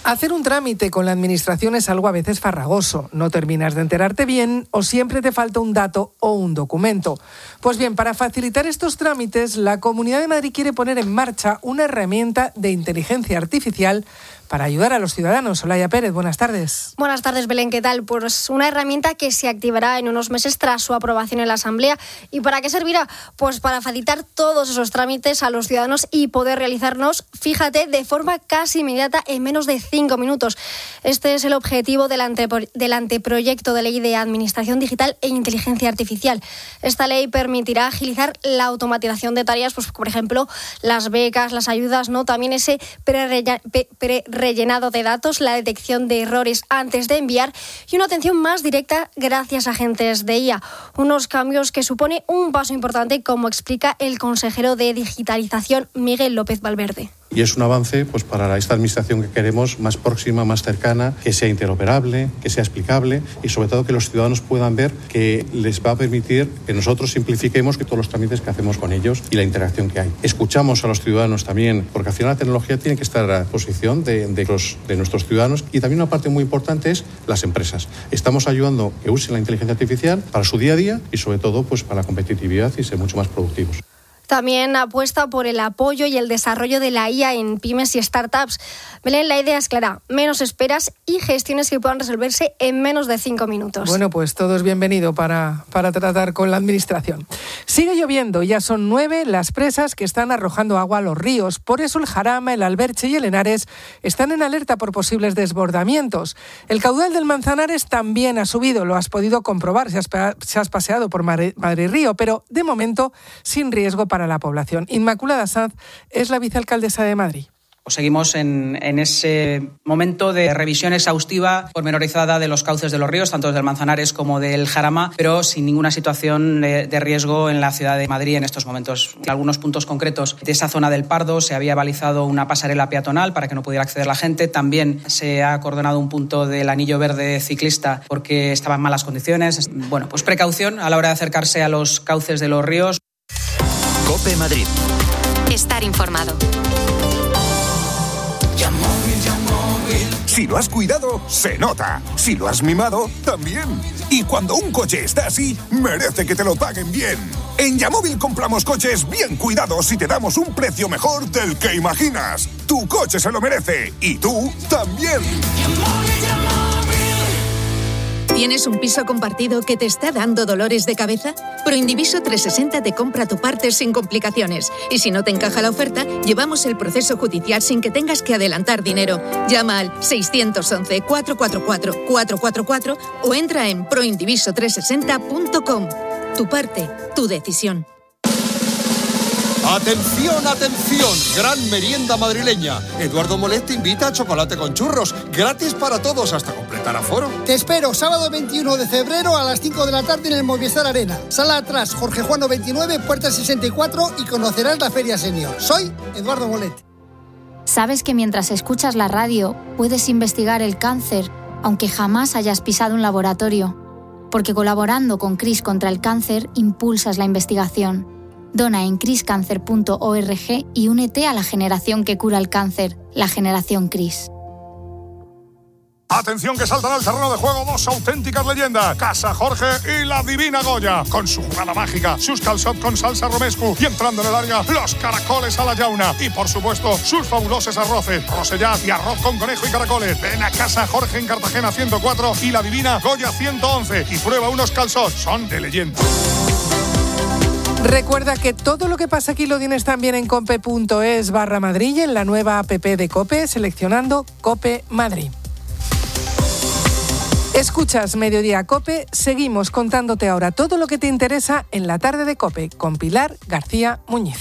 Hacer un trámite con la administración es algo a veces farragoso. No terminas de enterarte bien o siempre te falta un dato o un documento. Pues bien, para facilitar estos trámites, la Comunidad de Madrid quiere poner en marcha una herramienta de inteligencia artificial para ayudar a los ciudadanos. Olaya Pérez, buenas tardes. Buenas tardes, Belén, ¿qué tal? Pues una herramienta que se activará en unos meses tras su aprobación en la Asamblea. ¿Y para qué servirá? Pues para facilitar todos esos trámites a los ciudadanos y poder realizarnos, fíjate, de forma casi inmediata en menos de cinco minutos. Este es el objetivo del, antepro- del anteproyecto de ley de Administración Digital e Inteligencia Artificial. Esta ley permitirá agilizar la automatización de tareas, pues por ejemplo, las becas, las ayudas, ¿no? También ese pre-rellenado pre rellenado de datos, la detección de errores antes de enviar y una atención más directa gracias a agentes de I A. Unos cambios que supone un paso importante, como explica el consejero de Digitalización, Miguel López Valverde. Y es un avance pues, para esta administración que queremos más próxima, más cercana, que sea interoperable, que sea explicable y sobre todo que los ciudadanos puedan ver que les va a permitir que nosotros simplifiquemos que todos los trámites que hacemos con ellos y la interacción que hay. Escuchamos a los ciudadanos también, porque al final la tecnología tiene que estar a disposición de, de, los, de nuestros ciudadanos y también una parte muy importante es las empresas. Estamos ayudando que usen la inteligencia artificial para su día a día y sobre todo pues, para la competitividad y ser mucho más productivos. También apuesta por el apoyo y el desarrollo de la I A en pymes y startups. Belén, la idea es clara, menos esperas y gestiones que puedan resolverse en menos de cinco minutos. Bueno, pues todo es bienvenido para, para tratar con la administración. Sigue lloviendo, ya son nueve las presas que están arrojando agua a los ríos. Por eso el Jarama, el Alberche y el Henares están en alerta por posibles desbordamientos. El caudal del Manzanares también ha subido, lo has podido comprobar si has, si has paseado por Madrid, Madrid Río, pero de momento sin riesgo para para la población. Inmaculada Sanz es la vicealcaldesa de Madrid. Seguimos en, en ese momento de revisión exhaustiva pormenorizada de los cauces de los ríos, tanto del Manzanares como del Jarama, pero sin ninguna situación de, de riesgo en la ciudad de Madrid en estos momentos. En algunos puntos concretos de esa zona del Pardo se había balizado una pasarela peatonal para que no pudiera acceder la gente. También se ha acordonado un punto del anillo verde ciclista porque estaba en malas condiciones. Bueno, pues precaución a la hora de acercarse a los cauces de los ríos. COPE Madrid. Estar informado. Si lo has cuidado, se nota. Si lo has mimado, también. Y cuando un coche está así, merece que te lo paguen bien. En Yamóvil compramos coches bien cuidados y te damos un precio mejor del que imaginas. Tu coche se lo merece y tú también. ¿Tienes un piso compartido que te está dando dolores de cabeza? Proindiviso trescientos sesenta te compra tu parte sin complicaciones. Y si no te encaja la oferta, llevamos el proceso judicial sin que tengas que adelantar dinero. Llama al seiscientos once, cuatrocientos cuarenta y cuatro, cuatrocientos cuarenta y cuatro o entra en proindiviso trescientos sesenta punto com. Tu parte, tu decisión. ¡Atención, atención! Gran merienda madrileña. Eduardo Molet te invita a chocolate con churros, gratis para todos hasta completar aforo. Te espero sábado veintiuno de febrero a las cinco de la tarde en el Movistar Arena. Sala atrás, Jorge Juano veintinueve, puerta sesenta y cuatro y conocerás la Feria Senior. Soy Eduardo Molet. ¿Sabes que mientras escuchas la radio puedes investigar el cáncer, aunque jamás hayas pisado un laboratorio? Porque colaborando con CRIS contra el cáncer, impulsas la investigación. Dona en cris cáncer punto org y únete a la generación que cura el cáncer, la generación CRIS. Atención que saltan al terreno de juego dos auténticas leyendas, Casa Jorge y la Divina Goya, con su jugada mágica, sus calçot con salsa romescu y entrando en el área, los caracoles a la llauna y por supuesto sus fabulosos arroces, rosellat y arroz con conejo y caracoles. Ven a Casa Jorge en Cartagena ciento cuatro y la Divina Goya ciento once y prueba unos calçots, son de leyenda. Recuerda que todo lo que pasa aquí lo tienes también en cope.es barra Madrid y en la nueva app de COPE seleccionando COPE Madrid. Escuchas Mediodía COPE, seguimos contándote ahora todo lo que te interesa en la tarde de COPE con Pilar García Muñiz.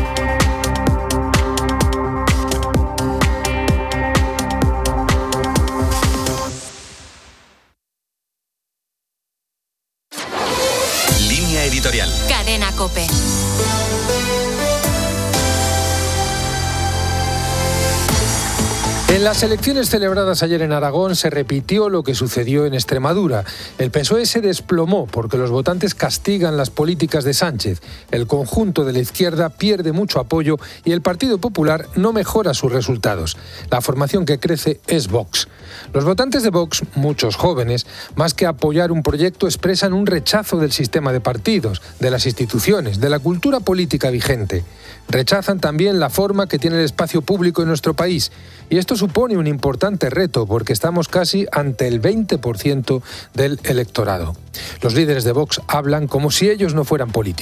Línea editorial. Cadena COPE. En las elecciones celebradas ayer en Aragón se repitió lo que sucedió en Extremadura. El P S O E se desplomó porque los votantes castigan las políticas de Sánchez. El conjunto de la izquierda pierde mucho apoyo y el Partido Popular no mejora sus resultados. La formación que crece es Vox. Los votantes de Vox, muchos jóvenes, más que apoyar un proyecto, expresan un rechazo del sistema de partidos, de las instituciones, de la cultura política vigente. Rechazan también la forma que tiene el espacio público en nuestro país. Y esto supone un importante reto porque estamos casi ante el veinte por ciento del electorado. Los líderes de Vox hablan como si ellos no fueran políticos.